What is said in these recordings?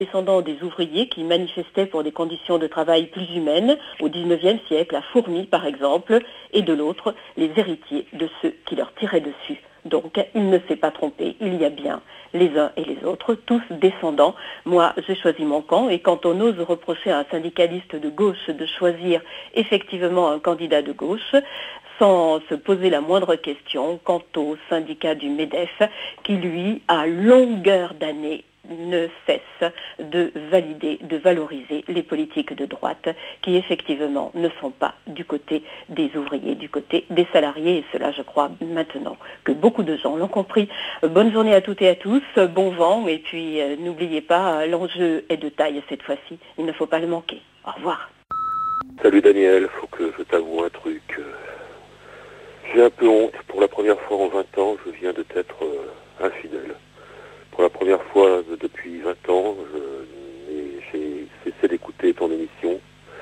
Descendants des ouvriers qui manifestaient pour des conditions de travail plus humaines au XIXe siècle, à Fourmi par exemple, et de l'autre, les héritiers de ceux qui leur tiraient dessus. Donc, il ne s'est pas trompé, il y a bien les uns et les autres, tous descendants. Moi, j'ai choisi mon camp, et quand on ose reprocher à un syndicaliste de gauche de choisir effectivement un candidat de gauche, sans se poser la moindre question quant au syndicat du MEDEF, qui lui, à longueur d'année, ne cesse de valider, de valoriser les politiques de droite qui effectivement ne sont pas du côté des ouvriers, du côté des salariés. Et cela, je crois maintenant que beaucoup de gens l'ont compris. Bonne journée à toutes et à tous, bon vent, et puis n'oubliez pas, l'enjeu est de taille cette fois-ci. Il ne faut pas le manquer. Au revoir. Salut Daniel, faut que je t'avoue un truc. J'ai un peu honte. Pour la première fois en 20 ans, je viens de t'être infidèle. Pour la première fois depuis 20 ans, j'ai cessé d'écouter ton émission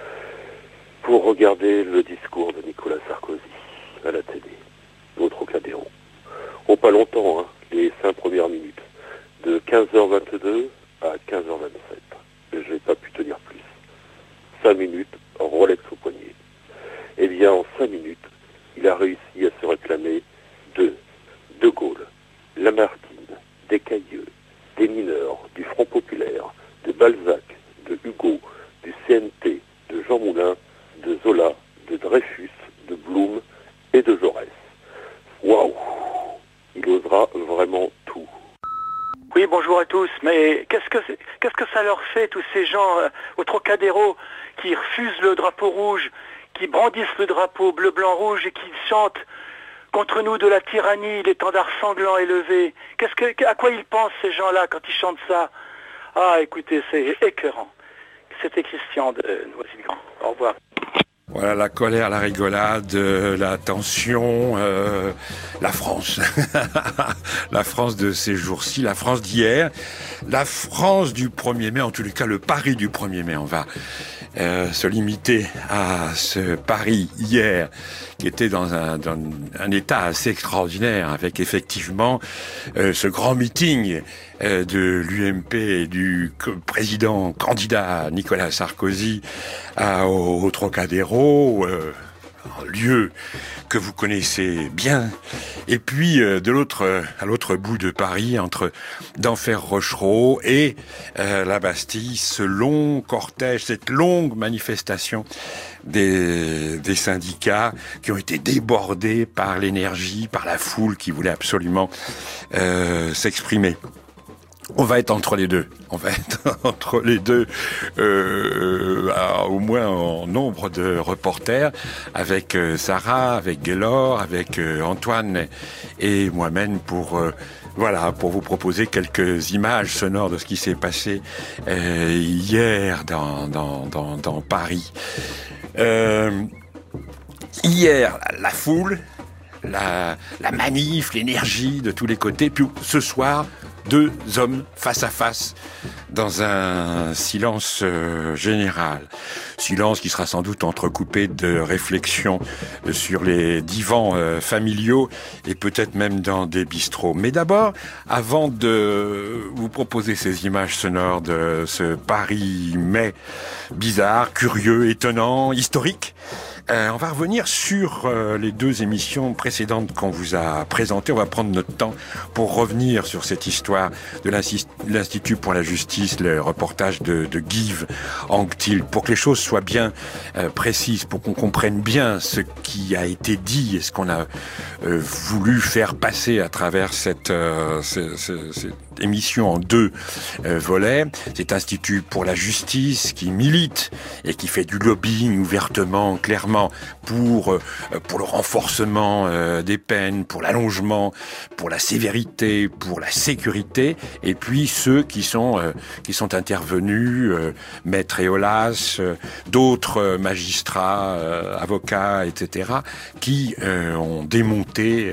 pour regarder le discours de Nicolas Sarkozy à la télé, au Trocadéro. Oh, pas longtemps, hein, les 5 premières minutes, de 15h22 à 15h27. Je n'ai pas pu tenir plus. 5 minutes, Rolex au poignet. Eh bien, en 5 minutes, il a réussi à se réclamer de Gaulle, Lamartine, des Cailleux, des mineurs, du Front Populaire, de Balzac, de Hugo, du CNT, de Jean Moulin, de Zola, de Dreyfus, de Blum et de Jaurès. Waouh! Il osera vraiment tout. Oui, bonjour à tous, mais qu'est-ce que ça leur fait, tous ces gens au Trocadéro qui refusent le drapeau rouge, qui brandissent le drapeau bleu, blanc, rouge et qui chantent contre nous de la tyrannie, l'étendard sanglant élevé. À quoi ils pensent ces gens-là quand ils chantent ça? Ah, écoutez, c'est écœurant. C'était Christian de Noisy-le-Grand. Au revoir. Voilà, la colère, la rigolade, la tension, la France. La France de ces jours-ci, la France d'hier, la France du 1er mai, en tous les cas le Paris du 1er mai. On va se limiter à ce Paris hier, qui était dans un état assez extraordinaire, avec effectivement ce grand meeting de l'UMP et du président candidat Nicolas Sarkozy au Trocadéro, un lieu que vous connaissez bien, et puis à l'autre bout de Paris, entre d'Enfer Rochereau et la Bastille, ce long cortège, cette longue manifestation des syndicats qui ont été débordés par l'énergie, par la foule qui voulait absolument s'exprimer. On va être entre les deux. On va être entre les deux, au moins en nombre de reporters, avec Sarah, avec Gaylor, avec Antoine et moi-même pour vous proposer quelques images sonores de ce qui s'est passé hier dans Paris. Hier, la foule, la manif, l'énergie de tous les côtés, puis ce soir, 2 hommes face à face dans un silence général. Silence qui sera sans doute entrecoupé de réflexions sur les divans familiaux et peut-être même dans des bistrots. Mais d'abord, avant de vous proposer ces images sonores de ce Paris-mai bizarre, curieux, étonnant, historique, on va revenir sur les 2 émissions précédentes qu'on vous a présentées. On va prendre notre temps pour revenir sur cette histoire de l'Institut pour la justice, le reportage de Guy Anctil, pour que les choses soient bien précises, pour qu'on comprenne bien ce qui a été dit et ce qu'on a voulu faire passer à travers cette émission en 2 volets. Cet Institut pour la justice qui milite et qui fait du lobbying ouvertement, clairement, pour le renforcement des peines, pour l'allongement, pour la sévérité, pour la sécurité, et puis ceux qui sont intervenus, Maître Eolas, d'autres magistrats, avocats, etc., qui ont démonté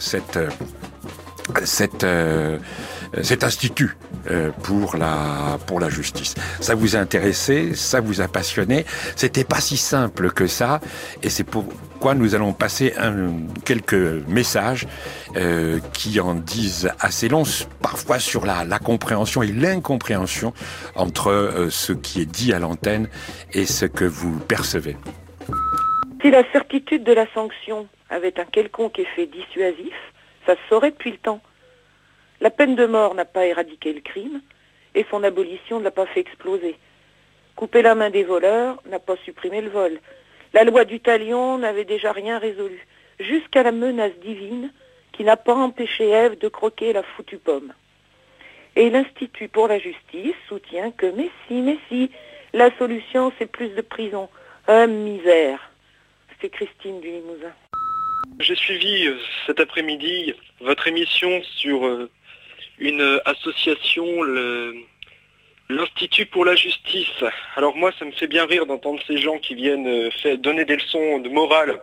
cet institut pour la justice. Ça vous a intéressé, ça vous a passionné. C'était pas si simple que ça, et c'est pour pourquoi nous allons passer quelques messages qui en disent assez long, parfois sur la compréhension et l'incompréhension entre ce qui est dit à l'antenne et ce que vous percevez. Si la certitude de la sanction avait un quelconque effet dissuasif, ça se saurait depuis le temps. La peine de mort n'a pas éradiqué le crime et son abolition ne l'a pas fait exploser. Couper la main des voleurs n'a pas supprimé le vol. La loi du talion n'avait déjà rien résolu, jusqu'à la menace divine qui n'a pas empêché Ève de croquer la foutue pomme. Et l'Institut pour la justice soutient que mais si, la solution c'est plus de prison. Misère. C'est Christine du Limousin. J'ai suivi cet après-midi votre émission sur une association, l'Institut pour la justice. Alors moi, ça me fait bien rire d'entendre ces gens qui viennent donner des leçons de morale,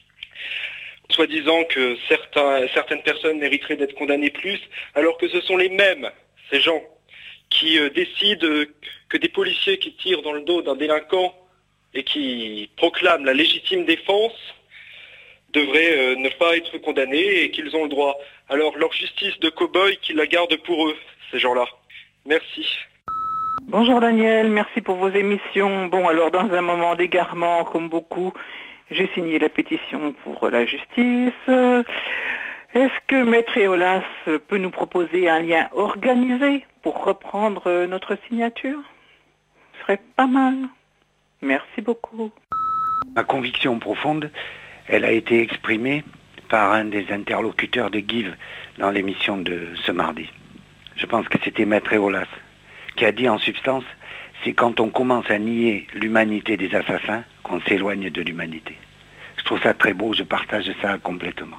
soi-disant que certaines personnes mériteraient d'être condamnées plus, alors que ce sont les mêmes, ces gens, qui décident que des policiers qui tirent dans le dos d'un délinquant et qui proclament la légitime défense devraient ne pas être condamnés et qu'ils ont le droit. Alors leur justice de cow-boy, qu'ils la gardent pour eux, ces gens-là. Merci. Bonjour Daniel, merci pour vos émissions. Bon, alors dans un moment d'égarement, comme beaucoup, j'ai signé la pétition pour la justice. Est-ce que Maître Eolas peut nous proposer un lien organisé pour reprendre notre signature? Ce serait pas mal. Merci beaucoup. Ma conviction profonde, elle a été exprimée par un des interlocuteurs de Give dans l'émission de ce mardi. Je pense que c'était Maître Eolas qui a dit en substance, c'est quand on commence à nier l'humanité des assassins qu'on s'éloigne de l'humanité. Je trouve ça très beau, je partage ça complètement.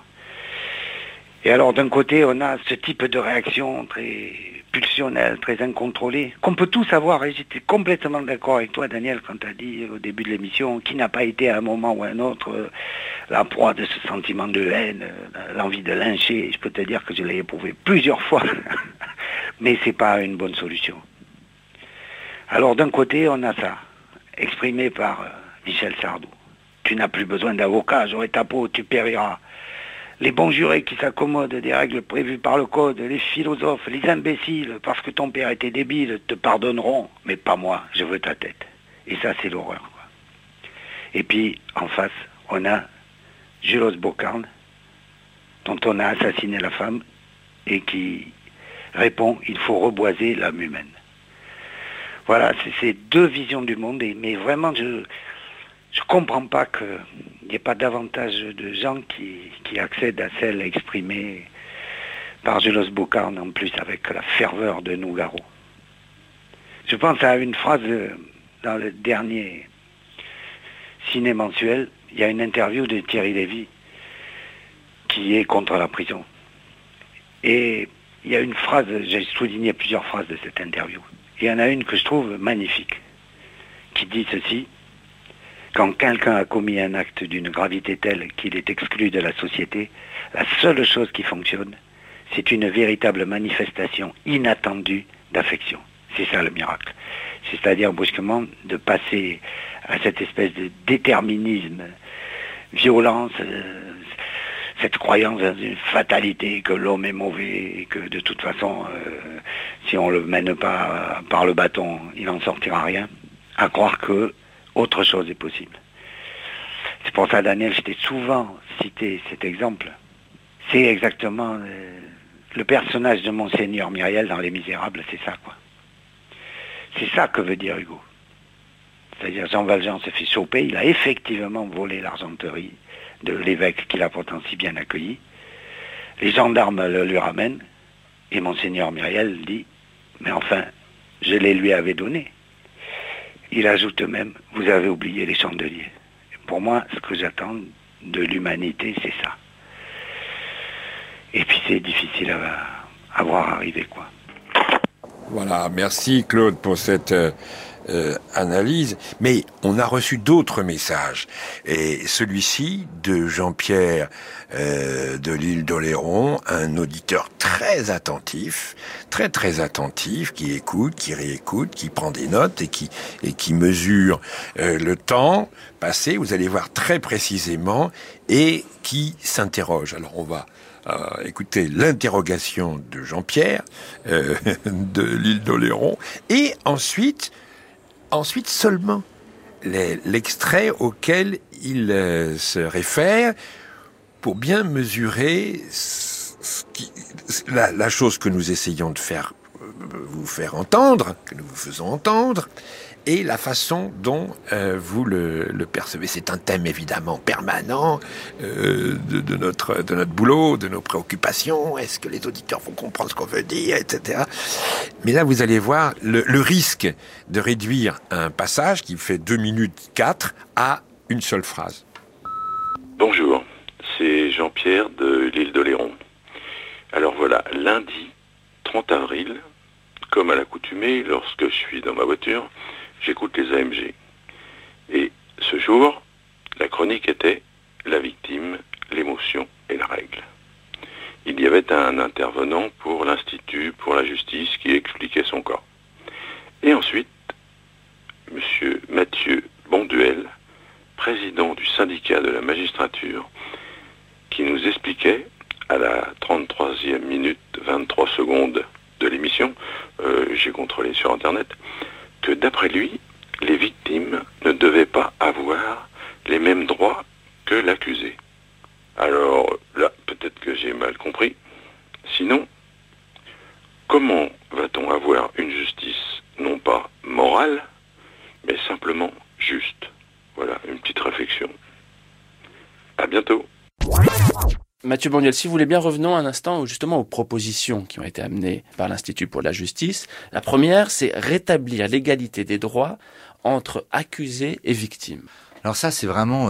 Et alors d'un côté, on a ce type de réaction très pulsionnelle, très incontrôlée, qu'on peut tous avoir, et j'étais complètement d'accord avec toi Daniel quand tu as dit au début de l'émission, qui n'a pas été à un moment ou à un autre la proie de ce sentiment de haine, l'envie de lyncher. Je peux te dire que je l'ai éprouvé plusieurs fois, mais c'est pas une bonne solution. Alors d'un côté, on a ça, exprimé par Michel Sardou. Tu n'as plus besoin d'avocat, j'aurai ta peau, tu périras. Les bons jurés qui s'accommodent des règles prévues par le code, les philosophes, les imbéciles, parce que ton père était débile, te pardonneront, mais pas moi, je veux ta tête. Et ça, c'est l'horreur, quoi. Et puis, en face, on a Julos Bocarn, dont on a assassiné la femme, et qui répond, il faut reboiser l'âme humaine. Voilà, c'est ces deux visions du monde, mais vraiment, je ne comprends pas qu'il n'y ait pas davantage de gens qui accèdent à celle exprimée par Julos Bocarn, en plus avec la ferveur de Nougaro. Je pense à une phrase dans le dernier Ciné mensuel, il y a une interview de Thierry Lévy qui est contre la prison. Et il y a une phrase, j'ai souligné plusieurs phrases de cette interview. Il y en a une que je trouve magnifique, qui dit ceci: quand quelqu'un a commis un acte d'une gravité telle qu'il est exclu de la société, la seule chose qui fonctionne, c'est une véritable manifestation inattendue d'affection. C'est ça le miracle. C'est-à-dire brusquement de passer à cette espèce de déterminisme violent, cette croyance dans une fatalité, que l'homme est mauvais, et que de toute façon, si on ne le mène pas par le bâton, il n'en sortira rien, à croire que autre chose est possible. C'est pour ça, Daniel, je t'ai souvent cité cet exemple. C'est exactement le personnage de Monseigneur Myriel dans Les Misérables, c'est ça, quoi. C'est ça que veut dire Hugo. C'est-à-dire Jean Valjean se fait choper, il a effectivement volé l'argenterie de l'évêque qu'il a pourtant si bien accueilli. Les gendarmes le lui ramènent, et Monseigneur Myriel dit, mais enfin, je les lui avais donnés. Il ajoute même, vous avez oublié les chandeliers. Et pour moi, ce que j'attends de l'humanité, c'est ça. Et puis c'est difficile à voir arriver, quoi. Voilà, merci Claude pour cette analyse, mais on a reçu d'autres messages. Et celui-ci de Jean-Pierre de l'île d'Oléron, un auditeur très attentif, très attentif, qui écoute, qui réécoute, qui prend des notes et qui mesure le temps passé, vous allez voir très précisément, et qui s'interroge. Alors on va écouter l'interrogation de Jean-Pierre de l'île d'Oléron, et ensuite seulement l'extrait auquel il se réfère pour bien mesurer la chose que nous essayons de vous faire entendre, que nous vous faisons entendre, et la façon dont vous le percevez. C'est un thème évidemment permanent de notre boulot, de nos préoccupations. Est-ce que les auditeurs vont comprendre ce qu'on veut dire, etc. Mais là, vous allez voir le risque de réduire un passage qui fait 2 minutes 4 à une seule phrase. Bonjour, c'est Jean-Pierre de l'île d'Oléron. Alors voilà, lundi 30 avril, comme à l'accoutumée, lorsque je suis dans ma voiture, j'écoute les AMG. Et ce jour, la chronique était la victime, l'émotion et la règle. Il y avait un intervenant pour l'Institut pour la justice qui expliquait son cas. Et ensuite, M. Mathieu Bonduel, président du syndicat de la magistrature, qui nous expliquait à la 33e minute 23 secondes de l'émission, j'ai contrôlé sur Internet, que d'après lui, les victimes ne devaient pas avoir les mêmes droits que l'accusé. Alors là, peut-être que j'ai mal compris. Sinon, comment va-t-on avoir une justice non pas morale, mais simplement juste? Voilà, une petite réflexion. À bientôt. Mathieu Bonduel, si vous voulez bien, revenons un instant justement aux propositions qui ont été amenées par l'Institut pour la justice. La première, c'est rétablir l'égalité des droits entre accusés et victimes. Alors ça, c'est vraiment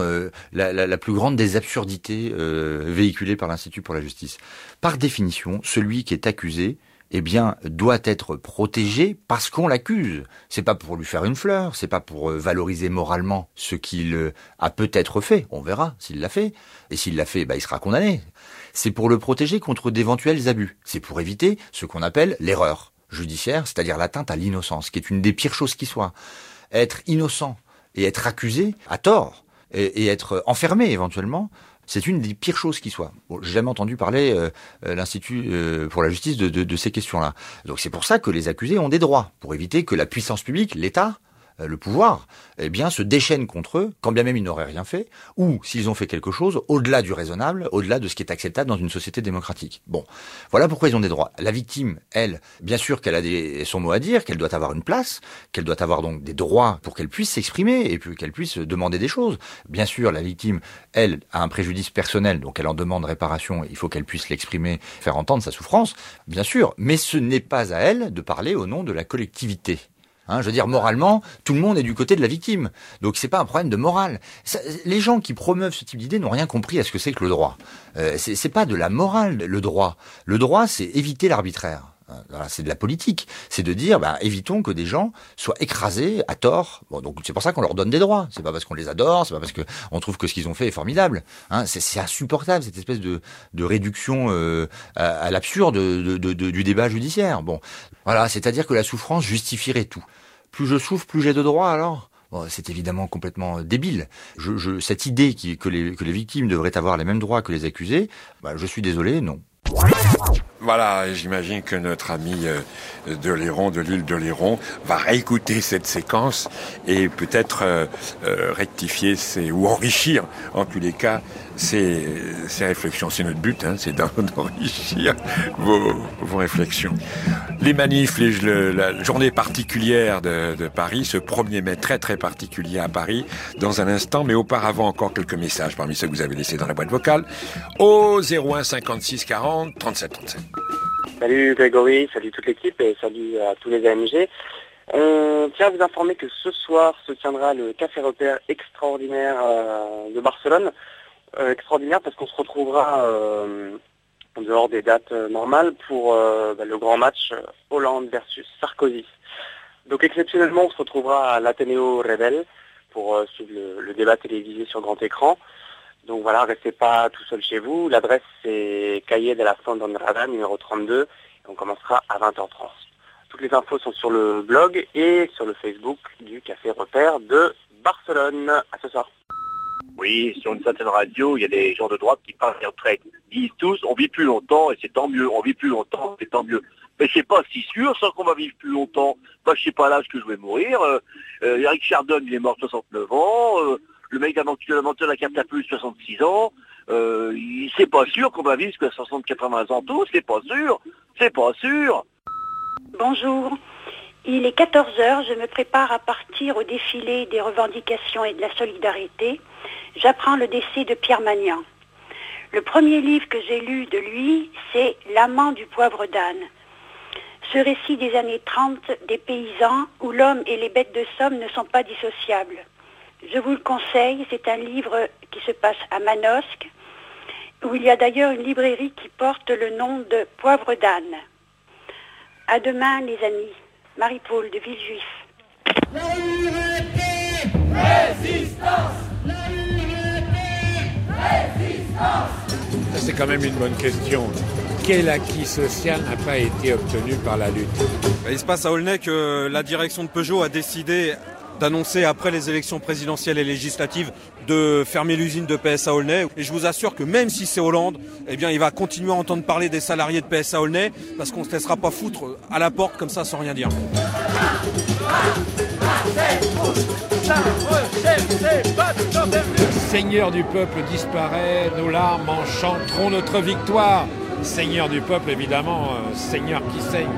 la plus grande des absurdités véhiculées par l'Institut pour la justice. Par définition, celui qui est accusé, eh bien, doit être protégé parce qu'on l'accuse. C'est pas pour lui faire une fleur, c'est pas pour valoriser moralement ce qu'il a peut-être fait. On verra s'il l'a fait. Et s'il l'a fait, il sera condamné. C'est pour le protéger contre d'éventuels abus. C'est pour éviter ce qu'on appelle l'erreur judiciaire, c'est-à-dire l'atteinte à l'innocence, qui est une des pires choses qui soit. Être innocent et être accusé à tort et être enfermé éventuellement, c'est une des pires choses qui soit. Bon, j'ai jamais entendu parler l'Institut pour la justice de ces questions-là. Donc c'est pour ça que les accusés ont des droits, pour éviter que la puissance publique, l'État, le pouvoir, eh bien, se déchaîne contre eux, quand bien même ils n'auraient rien fait, ou s'ils ont fait quelque chose au-delà du raisonnable, au-delà de ce qui est acceptable dans une société démocratique. Bon, voilà pourquoi ils ont des droits. La victime, elle, bien sûr qu'elle a son mot à dire, qu'elle doit avoir une place, qu'elle doit avoir donc des droits pour qu'elle puisse s'exprimer et puis qu'elle puisse demander des choses. Bien sûr, la victime, elle, a un préjudice personnel, donc elle en demande réparation, il faut qu'elle puisse l'exprimer, faire entendre sa souffrance, bien sûr, mais ce n'est pas à elle de parler au nom de la collectivité. Je veux dire, moralement, tout le monde est du côté de la victime. Donc c'est pas un problème de morale. Les gens qui promeuvent ce type d'idée n'ont rien compris à ce que c'est que le droit. C'est pas de la morale, le droit. Le droit, c'est éviter l'arbitraire. Voilà, c'est de la politique. C'est de dire, évitons que des gens soient écrasés à tort. Bon, donc c'est pour ça qu'on leur donne des droits. C'est pas parce qu'on les adore, c'est pas parce qu'on trouve que ce qu'ils ont fait est formidable. C'est insupportable, cette espèce de réduction à l'absurde du débat judiciaire. Bon, voilà, c'est-à-dire que la souffrance justifierait tout. Plus je souffre, plus j'ai de droits, alors. Bon, c'est évidemment complètement débile. Cette idée que les victimes devraient avoir les mêmes droits que les accusés, je suis désolé, non. Voilà, j'imagine que notre ami de l'île d'Oléron, va réécouter cette séquence et peut-être rectifier ou enrichir, en tous les cas, ces réflexions. C'est notre but, c'est d'enrichir vos réflexions. Les manifs, la journée particulière de Paris, ce 1er mai très très particulier à Paris, dans un instant, mais auparavant encore quelques messages parmi ceux que vous avez laissés dans la boîte vocale, au 01 56 40 37 37. Salut Grégory, salut toute l'équipe et salut à tous les AMG. On tient à vous informer que ce soir se tiendra le Café Repère extraordinaire de Barcelone. Extraordinaire parce qu'on se retrouvera en dehors des dates normales pour le grand match Hollande versus Sarkozy. Donc exceptionnellement, on se retrouvera à l'Athénéo Rebelle pour suivre le débat télévisé sur grand écran. Donc voilà, restez pas tout seul chez vous. L'adresse c'est Calle de la Fondandrada, numéro 32, et on commencera à 20h30. Toutes les infos sont sur le blog et sur le Facebook du Café Repère de Barcelone. À ce soir. Oui, sur une certaine radio, il y a des gens de droite qui parlent des retraites. Ils disent tous, on vit plus longtemps et c'est tant mieux, on vit plus longtemps, c'est tant mieux. Mais c'est pas si sûr, ça qu'on va vivre plus longtemps. Bah, je sais pas l'âge que je vais mourir. Eric Chardon, il est mort 69 ans. Le mec l'inventeur de la catapulte, 66 ans. C'est pas sûr qu'on va vivre jusqu'à 60-80 ans tous, c'est pas sûr. C'est pas sûr. Bonjour. Il est 14h, je me prépare à partir au défilé des revendications et de la solidarité. J'apprends le décès de Pierre Magnan. Le premier livre que j'ai lu de lui, c'est L'amant du poivre d'âne. Ce récit des années 30 des paysans où l'homme et les bêtes de somme ne sont pas dissociables. Je vous le conseille, c'est un livre qui se passe à Manosque, où il y a d'ailleurs une librairie qui porte le nom de Poivre d'âne. À demain les amis. Marie-Paul de Villejuif. La liberté, résistance. La liberté, résistance. Ça, c'est quand même une bonne question. Quel acquis social n'a pas été obtenu par la lutte? Il se passe à Aulnay que la direction de Peugeot a décidé d'annoncer après les élections présidentielles et législatives de fermer l'usine de PSA Aulnay. Et je vous assure que même si c'est Hollande, eh bien, il va continuer à entendre parler des salariés de PSA Aulnay parce qu'on ne se laissera pas foutre à la porte comme ça sans rien dire. Seigneur du peuple disparaît, nos larmes enchanteront notre victoire. Seigneur du peuple, évidemment, Seigneur qui saigne.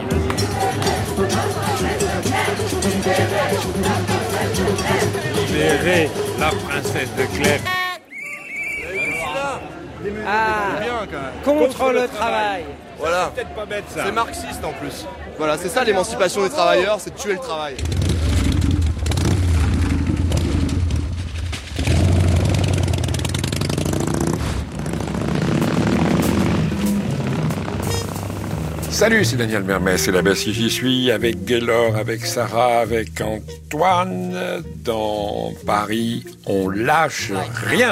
Libérez la princesse de Clèves. Contre le travail. Voilà. C'est peut-être pas bête ça. C'est marxiste en plus. Voilà, c'est ça l'émancipation des travailleurs, c'est de tuer le travail. Salut, c'est Daniel Mermès, c'est la Bessie, j'y suis avec Gaylor, avec Sarah, avec Antoine. Dans Paris, on lâche rien.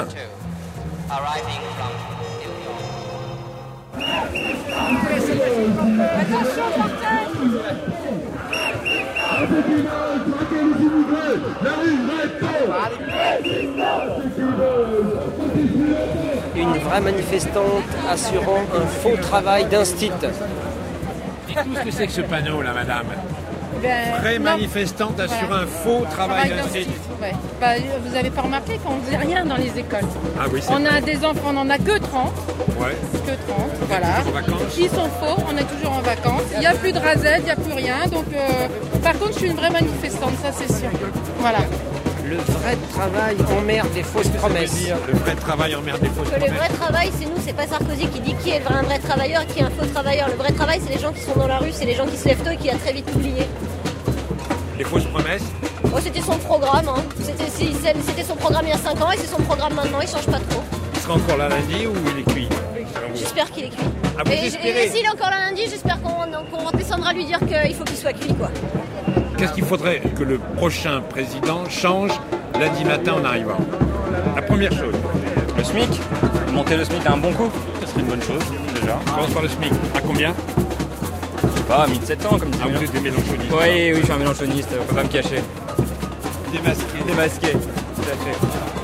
Une vraie manifestante assurant un faux travail d'instit. Dites-nous ce que c'est que ce panneau là, madame. Vraie manifestante assure un faux travail d'instit. Ouais. Vous n'avez pas remarqué qu'on ne faisait rien dans les écoles. Ah oui, c'est on a des enfants, on n'en a que 30. Ouais. Que 30, voilà. Qui sont faux, on est toujours en vacances. Il n'y a plus de rasette, il n'y a plus rien. Donc, par contre, je suis une vraie manifestante, ça c'est sûr. Voilà. Le vrai travail emmerde des fausses promesses. Le vrai travail emmerde des fausses promesses. Le vrai travail, c'est nous, c'est pas Sarkozy qui dit qui est un vrai travailleur et qui est un faux travailleur. Le vrai travail, c'est les gens qui sont dans la rue, c'est les gens qui se lèvent tôt et qui a très vite oublié. Les fausses promesses? Oh, c'était son programme, hein. C'était son programme il y a 5 ans et c'est son programme maintenant, il change pas trop. Il sera encore là lundi ou il est cuit? J'espère qu'il est cuit. Ah, vous espérez? Et s'il est encore là lundi, j'espère qu'on descendra lui dire qu'il faut qu'il soit cuit, quoi. Qu'est-ce qu'il faudrait que le prochain président change lundi matin en arrivant? La première chose. Le SMIC. Monter le SMIC à un bon coup, ça serait une bonne chose, déjà. On commence par le SMIC. À combien? Je sais pas, 1700 comme tu dis. Vous êtes des mélanchonistes. Oui, je suis un mélanchoniste, faut pas me cacher. Démasqué. Démasqué, tout à fait.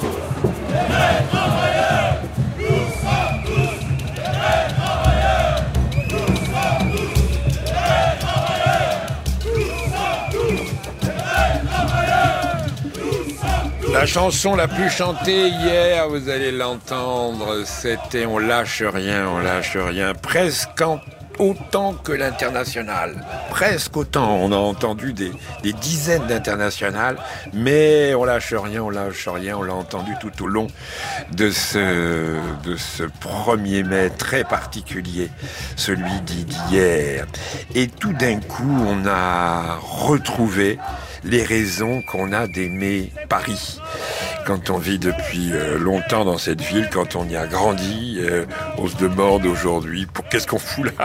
La chanson la plus chantée hier, vous allez l'entendre, c'était On lâche rien, presque autant que l'international. Presque autant, on a entendu des dizaines d'internationales, mais on lâche rien, on l'a entendu tout au long de ce 1er mai très particulier, celui d'hier. Et tout d'un coup, on a retrouvé les raisons qu'on a d'aimer Paris. Quand on vit depuis longtemps dans cette ville, quand on y a grandi, on se demande aujourd'hui qu'est-ce qu'on fout là parfois.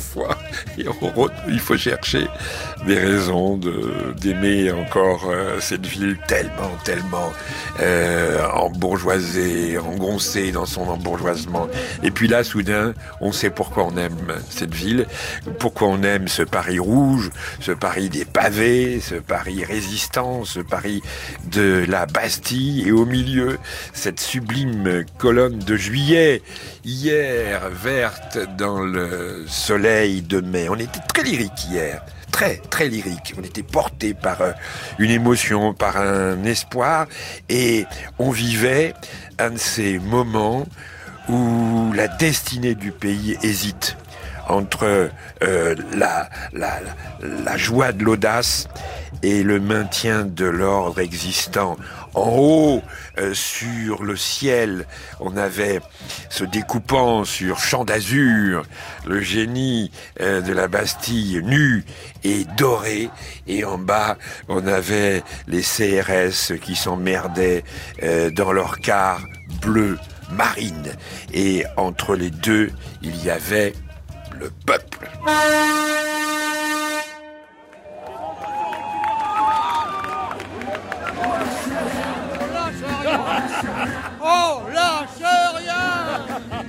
fois. Et il faut chercher des raisons d'aimer encore cette ville tellement embourgeoisée, engoncée dans son embourgeoisement. Et puis là, soudain, on sait pourquoi on aime cette ville, pourquoi on aime ce Paris rouge, ce Paris des pavés, ce Paris résistant, ce Paris de la Bastille, et au milieu, cette sublime colonne de Juillet, hier, verte dans le soleil de mai. On était très lyrique hier. Très lyrique. On était porté par une émotion, par un espoir, et on vivait un de ces moments où la destinée du pays hésite entre la joie de l'audace et le maintien de l'ordre existant. En haut, sur le ciel, on avait se découpant sur champ d'azur, le génie de la Bastille nu et doré, et en bas, on avait les CRS qui s'emmerdaient dans leur car bleu marine. Et entre les deux, il y avait le peuple. On lâche rien.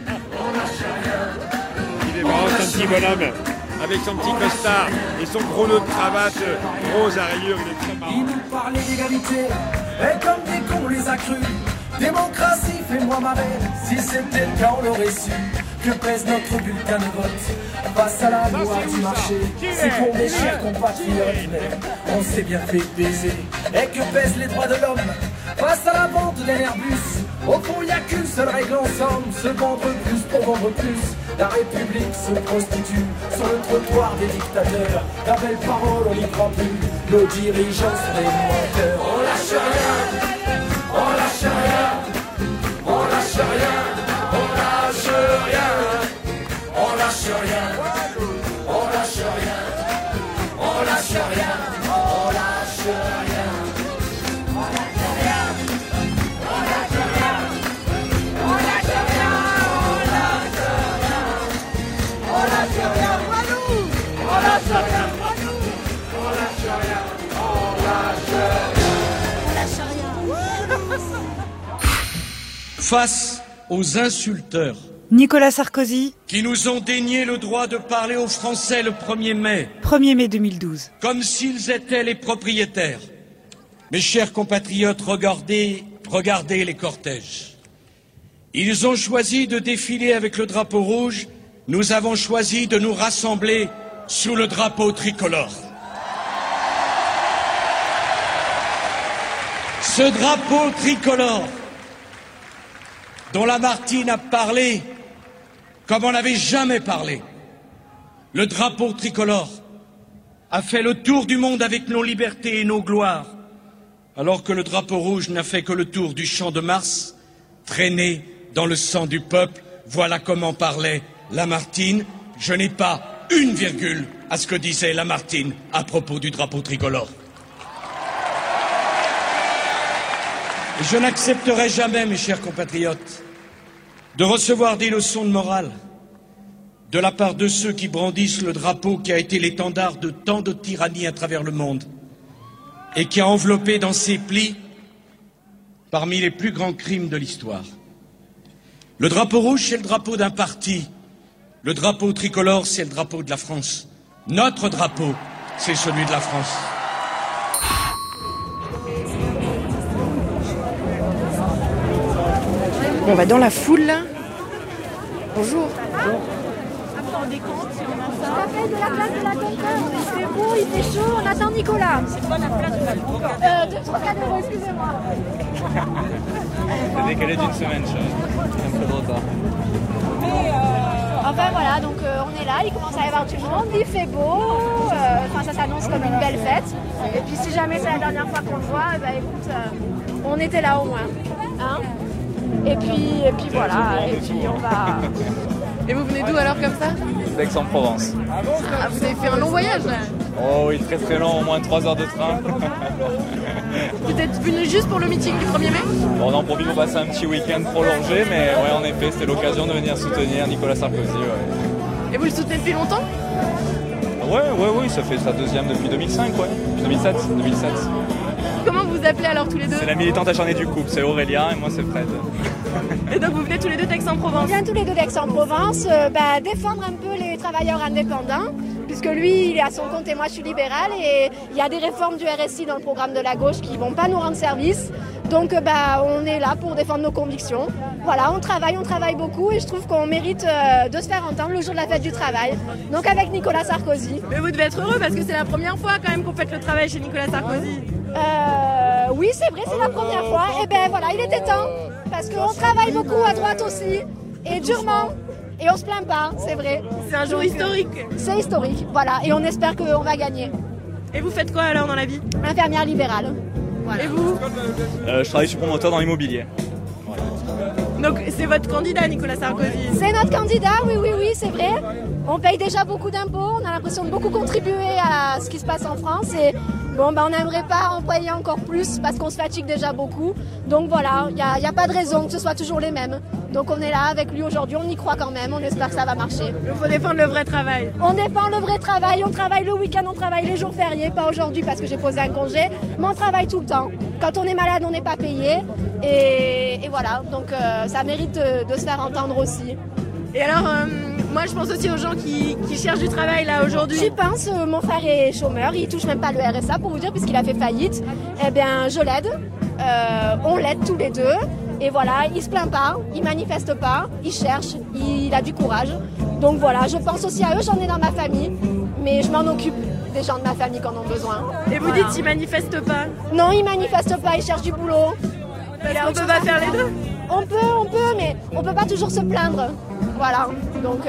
Il est marrant, c'est un petit bonhomme avec son petit costard et son gros nœud de cravate rose à rayures. Il est très marrant. Il nous parlait d'égalité, et comme des cons les a crus. Démocratie, fais-moi marrer, si c'était le cas on l'aurait su. Que pèse notre bulletin de vote face à la loi du marché? C'est pour mes chers compatriotes, mais on s'est bien fait baiser. Et que pèsent les droits de l'homme face à la vente d'un Airbus? Au fond, y a qu'une seule règle ensemble, se vendre plus pour vendre plus. La République se prostitue sur le trottoir des dictateurs. La belle parole, on n'y croit plus, nos dirigeants sont des menteurs. On lâche rien, on lâche rien, on lâche rien, on lâche rien, on lâche rien, on lâche rien, on lâche rien, on lâche rien. Face aux insulteurs Nicolas Sarkozy, qui nous ont dénié le droit de parler aux Français le 1er mai, 1er mai 2012, comme s'ils étaient les propriétaires. Mes chers compatriotes, regardez les cortèges. Ils ont choisi de défiler avec le drapeau rouge, nous avons choisi de nous rassembler sous le drapeau tricolore. Ce drapeau tricolore dont Lamartine a parlé comme on n'avait jamais parlé. Le drapeau tricolore a fait le tour du monde avec nos libertés et nos gloires, alors que le drapeau rouge n'a fait que le tour du champ de Mars, traîné dans le sang du peuple. Voilà comment parlait Lamartine. Je n'ai pas une virgule à ce que disait Lamartine à propos du drapeau tricolore. Je n'accepterai jamais, mes chers compatriotes, de recevoir des leçons de morale de la part de ceux qui brandissent le drapeau qui a été l'étendard de tant de tyrannies à travers le monde et qui a enveloppé dans ses plis parmi les plus grands crimes de l'histoire. Le drapeau rouge, c'est le drapeau d'un parti. Le drapeau tricolore, c'est le drapeau de la France. Notre drapeau, c'est celui de la France. On va dans la foule là. Bonjour. Je m'appelle de la place de la Concorde. Il fait beau, il fait chaud, on attend Nicolas. C'est quoi la place de la Concorde? De Trocadéro, excusez-moi. C'est décalé d'une semaine, un peu de retard. Enfin voilà, donc on est là, il commence à y avoir du monde, il fait beau, ça s'annonce comme une belle fête. Et puis si jamais c'est la dernière fois qu'on le voit, écoute, on était là au moins. Hein? Et puis voilà, et puis on va... Et vous venez d'où alors comme ça? D'Aix-en-Provence. Ah, vous avez fait un long voyage là? Oh oui, très très long, au moins 3 heures de train. Vous êtes venu juste pour le meeting du 1er mai? Bon, on en profite pour passer un petit week-end prolongé, mais ouais, en effet, c'était l'occasion de venir soutenir Nicolas Sarkozy. Ouais. Et vous le soutenez depuis longtemps? Oui, ça fait sa deuxième depuis 2005, ouais. 2007. Comment vous appelez alors tous les deux? C'est la militante acharnée du couple, c'est Aurélien et moi c'est Fred. Et donc vous venez tous les deux d'Aix-en-Provence? On vient tous les deux d'Aix-en-Provence défendre un peu les travailleurs indépendants, puisque lui il est à son compte et moi je suis libérale, et il y a des réformes du RSI dans le programme de la gauche qui ne vont pas nous rendre service. Donc on est là pour défendre nos convictions. Voilà, on travaille beaucoup et je trouve qu'on mérite de se faire entendre le jour de la fête du travail. Donc avec Nicolas Sarkozy. Mais vous devez être heureux parce que c'est la première fois quand même qu'on fait le travail chez Nicolas Sarkozy. Oui, c'est vrai, c'est la première fois. Et voilà, il était temps. Parce qu'on travaille beaucoup à droite aussi, et durement. Et on se plaint pas, c'est vrai. C'est un jour historique. C'est historique, voilà. Et on espère qu'on va gagner. Et vous faites quoi alors dans la vie? Infirmière libérale. Voilà. Et vous? Je travaille sur promoteur dans l'immobilier. Donc c'est votre candidat, Nicolas Sarkozy? C'est notre candidat, oui, c'est vrai. On paye déjà beaucoup d'impôts, on a l'impression de beaucoup contribuer à ce qui se passe en France. Et on n'aimerait pas en payer encore plus parce qu'on se fatigue déjà beaucoup. Donc voilà, il n'y a pas de raison que ce soit toujours les mêmes. Donc on est là avec lui aujourd'hui, on y croit quand même, on espère que ça va marcher. Il faut défendre le vrai travail. On défend le vrai travail, on travaille le week-end, on travaille les jours fériés, pas aujourd'hui parce que j'ai posé un congé, mais on travaille tout le temps. Quand on est malade, on n'est pas payé. Et voilà, donc ça mérite de se faire entendre aussi. Et alors, moi je pense aussi aux gens qui cherchent du travail là aujourd'hui. J'y pense, mon frère est chômeur, il touche même pas le RSA pour vous dire, puisqu'il a fait faillite. Eh bien, je l'aide, on l'aide tous les deux. Et voilà, il se plaint pas, il manifeste pas, il cherche, il a du courage. Donc voilà, je pense aussi à eux, j'en ai dans ma famille, mais je m'en occupe des gens de ma famille qui en ont besoin. Et vous dites qu'ils manifestent pas? Non, ils manifestent pas, ils cherchent du boulot. On peut pas faire les deux? On peut, mais on peut pas toujours se plaindre. Voilà, donc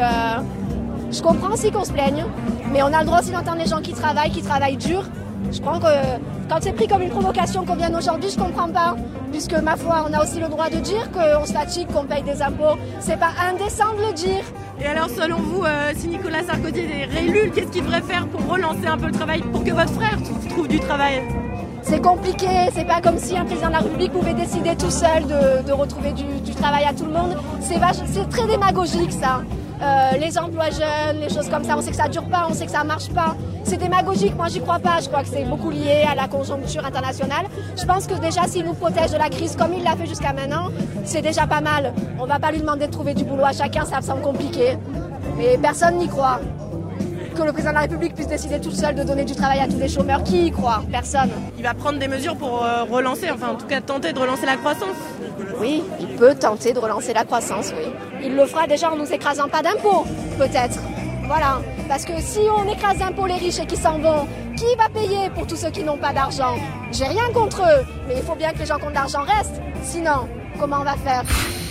je comprends aussi qu'on se plaigne, mais on a le droit aussi d'entendre les gens qui travaillent dur. Je crois que quand c'est pris comme une provocation qu'on vienne aujourd'hui, je comprends pas. Puisque ma foi, on a aussi le droit de dire qu'on se fatigue, qu'on paye des impôts. C'est pas indécent de le dire. Et alors, selon vous, si Nicolas Sarkozy est réélu, qu'est-ce qu'il devrait faire pour relancer un peu le travail, pour que votre frère trouve du travail? C'est compliqué, c'est pas comme si un président de la République pouvait décider tout seul de retrouver du travail à tout le monde. C'est très démagogique ça. Les emplois jeunes, les choses comme ça, on sait que ça dure pas, on sait que ça marche pas. C'est démagogique, moi j'y crois pas, je crois que c'est beaucoup lié à la conjoncture internationale. Je pense que déjà s'il nous protège de la crise comme il l'a fait jusqu'à maintenant, c'est déjà pas mal. On va pas lui demander de trouver du boulot à chacun, ça me semble compliqué. Mais personne n'y croit. Que le président de la République puisse décider tout seul de donner du travail à tous les chômeurs, qui y croit? Personne. Il va prendre des mesures pour relancer, enfin en tout cas tenter de relancer la croissance. Oui, il peut tenter de relancer la croissance, oui. Il le fera déjà en nous écrasant pas d'impôts, peut-être. Voilà, parce que si on écrase d'impôts les riches et qui s'en vont, qui va payer pour tous ceux qui n'ont pas d'argent? J'ai rien contre eux, mais il faut bien que les gens qui ont de l'argent restent. Sinon, comment on va faire?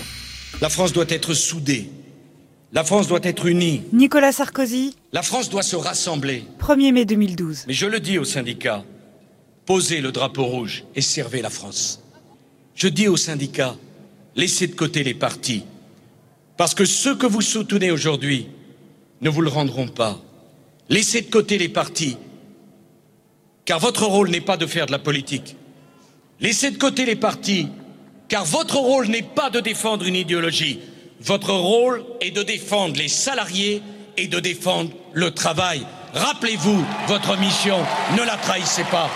La France doit être soudée. La France doit être unie. Nicolas Sarkozy. La France doit se rassembler. 1er mai 2012. Mais je le dis aux syndicats, posez le drapeau rouge et servez la France. Je dis aux syndicats, laissez de côté les partis. Parce que ceux que vous soutenez aujourd'hui ne vous le rendront pas. Laissez de côté les partis. Car votre rôle n'est pas de faire de la politique. Laissez de côté les partis. Car votre rôle n'est pas de défendre une idéologie. Votre rôle est de défendre les salariés et de défendre le travail. Rappelez-vous votre mission, ne la trahissez pas.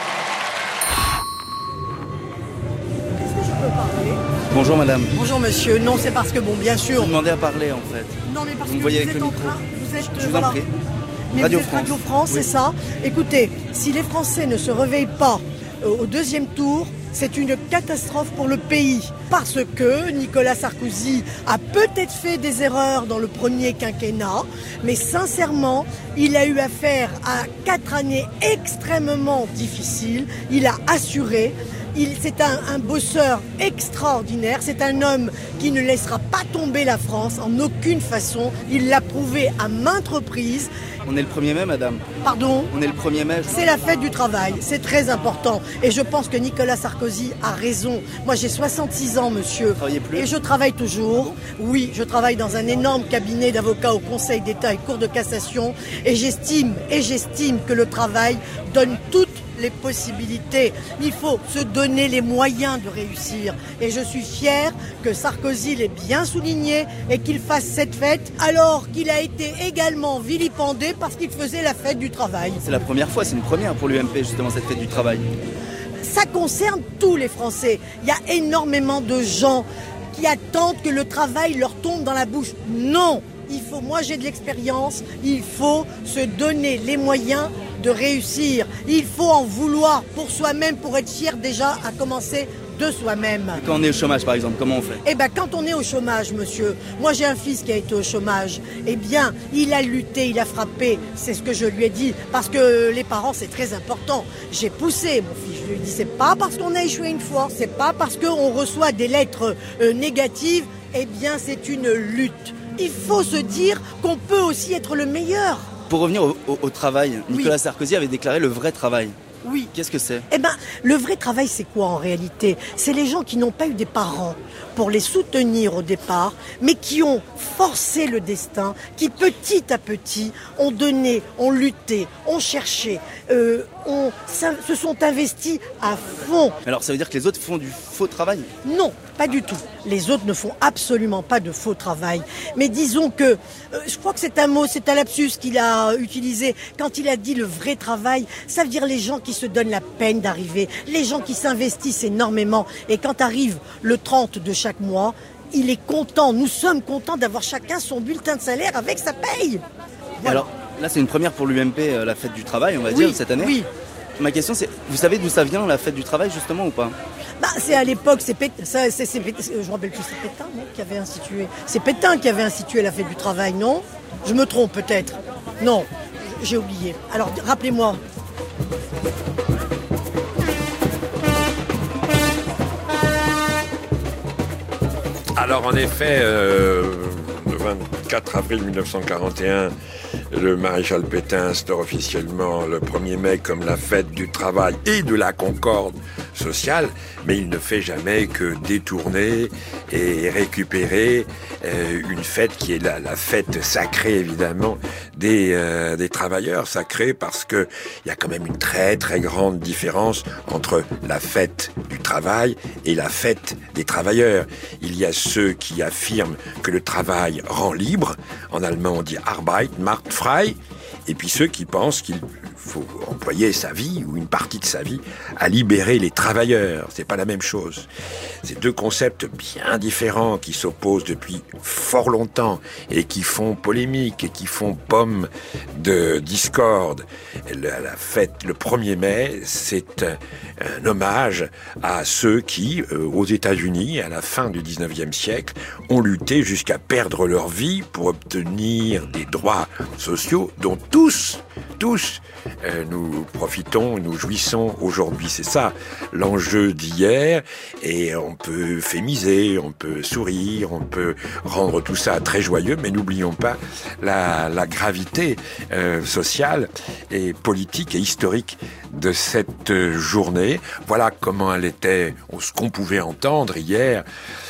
Bonjour madame. Bonjour monsieur. Non, c'est parce que, bon, bien sûr... Vous demandez à parler en fait. Non, mais parce vous que voyez vous avec êtes le en micro. train... Vous êtes, Je vous en prie. Mais Radio vous êtes France. Radio France, Oui. c'est ça. Écoutez, si les Français ne se réveillent pas au deuxième tour, c'est une catastrophe pour le pays. Parce que Nicolas Sarkozy a peut-être fait des erreurs dans le premier quinquennat, mais sincèrement, il a eu affaire à 4 années extrêmement difficiles. Il a assuré. C'est un bosseur extraordinaire, c'est un homme qui ne laissera pas tomber la France en aucune façon. Il l'a prouvé à maintes reprises. On est le 1er mai madame. Pardon? On est le 1er mai. C'est la fête du travail, c'est très important. Et je pense que Nicolas Sarkozy a raison. Moi j'ai 66 ans monsieur. Vous travaillez plus? Et je travaille toujours. Oui, je travaille dans un énorme cabinet d'avocats au Conseil d'État et Cour de cassation. Et j'estime que le travail donne toute les possibilités. Il faut se donner les moyens de réussir. Et je suis fière que Sarkozy l'ait bien souligné et qu'il fasse cette fête alors qu'il a été également vilipendé parce qu'il faisait la fête du travail. C'est la première fois, c'est une première pour l'UMP justement cette fête du travail. Ça concerne tous les Français. Il y a énormément de gens qui attendent que le travail leur tombe dans la bouche. Non, moi j'ai de l'expérience, il faut se donner les moyens de réussir. Il faut en vouloir pour soi-même, pour être fier déjà à commencer de soi-même. Quand on est au chômage par exemple, comment on fait? Eh bien quand on est au chômage, monsieur, moi j'ai un fils qui a été au chômage, eh bien il a lutté, il a frappé, c'est ce que je lui ai dit, parce que les parents c'est très important. J'ai poussé mon fils, je lui ai dit c'est pas parce qu'on a échoué une fois, c'est pas parce qu'on reçoit des lettres négatives, eh bien c'est une lutte. Il faut se dire qu'on peut aussi être le meilleur. Pour revenir au travail, Nicolas Sarkozy avait déclaré le vrai travail. Oui. Qu'est-ce que c'est? Eh ben, le vrai travail, c'est quoi en réalité? C'est les gens qui n'ont pas eu des parents pour les soutenir au départ, mais qui ont forcé le destin, qui petit à petit ont donné, ont lutté, ont cherché, se sont investis à fond. Alors ça veut dire que les autres font du faux travail? Non, pas du tout. Les autres ne font absolument pas de faux travail. Mais disons que, je crois que c'est un mot, c'est un lapsus qu'il a utilisé quand il a dit le vrai travail. Ça veut dire les gens qui se donnent la peine d'arriver, les gens qui s'investissent énormément. Et quand arrive le 30 de chaque mois, il est content, nous sommes contents d'avoir chacun son bulletin de salaire avec sa paye. Voilà. Alors là c'est une première pour l'UMP, la fête du travail on va dire cette année. Oui. Ma question c'est, vous savez d'où ça vient la fête du travail justement ou pas? C'est à l'époque, je me rappelle plus, c'est Pétain non, qui avait institué. C'est Pétain qui avait institué la fête du travail, non? Je me trompe peut-être. Non, j'ai oublié. Alors rappelez-moi. Alors en effet, le 24 avril 1941, le maréchal Pétain instaure officiellement le 1er mai comme la fête du travail et de la concorde sociale, mais il ne fait jamais que détourner et récupérer une fête qui est la fête sacrée évidemment des travailleurs, sacrée parce que il y a quand même une très très grande différence entre la fête du travail et la fête des travailleurs. Il y a ceux qui affirment que le travail rend libre, en allemand on dit Arbeit macht frei, et puis ceux qui pensent qu'il faut employer sa vie ou une partie de sa vie à libérer les travailleurs. C'est pas la même chose. C'est deux concepts bien différents qui s'opposent depuis fort longtemps et qui font polémique et qui font pomme de discorde. La fête, le 1er mai, c'est un hommage à ceux qui, aux États-Unis, à la fin du 19e siècle, ont lutté jusqu'à perdre leur vie pour obtenir des droits sociaux dont tous, nous profitons, nous jouissons aujourd'hui. C'est ça l'enjeu d'hier, et on peut fémiser, on peut sourire, on peut rendre tout ça très joyeux, mais n'oublions pas la gravité sociale et politique et historique de cette journée. Voilà comment elle était, ce qu'on pouvait entendre hier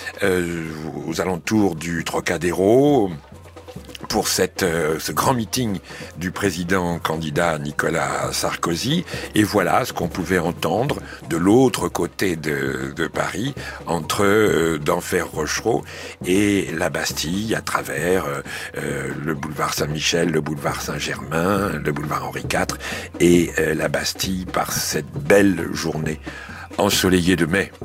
aux alentours du Trocadéro, pour ce grand meeting du président candidat Nicolas Sarkozy. Et voilà ce qu'on pouvait entendre de l'autre côté de Paris, entre d'Enfer Rochereau et la Bastille, à travers le boulevard Saint-Michel, le boulevard Saint-Germain, le boulevard Henri IV et la Bastille, par cette belle journée ensoleillée de mai.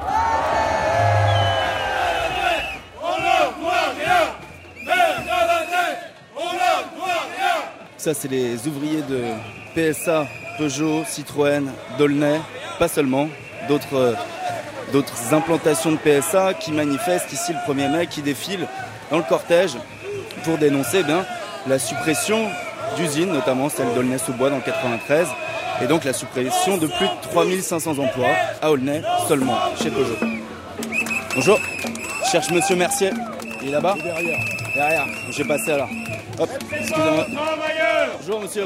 Ça, c'est les ouvriers de PSA, Peugeot, Citroën, D'aulnay, pas seulement, d'autres implantations de PSA qui manifestent ici le 1er mai, qui défilent dans le cortège pour dénoncer la suppression d'usines, notamment celle d'Aulnay-sous-Bois dans le 93, et donc la suppression de plus de 3500 emplois à Aulnay seulement, chez Peugeot. Bonjour, je cherche Monsieur Mercier, il est là-bas? Derrière, je vais passer alors. Hop, excusez-moi. Bonjour monsieur.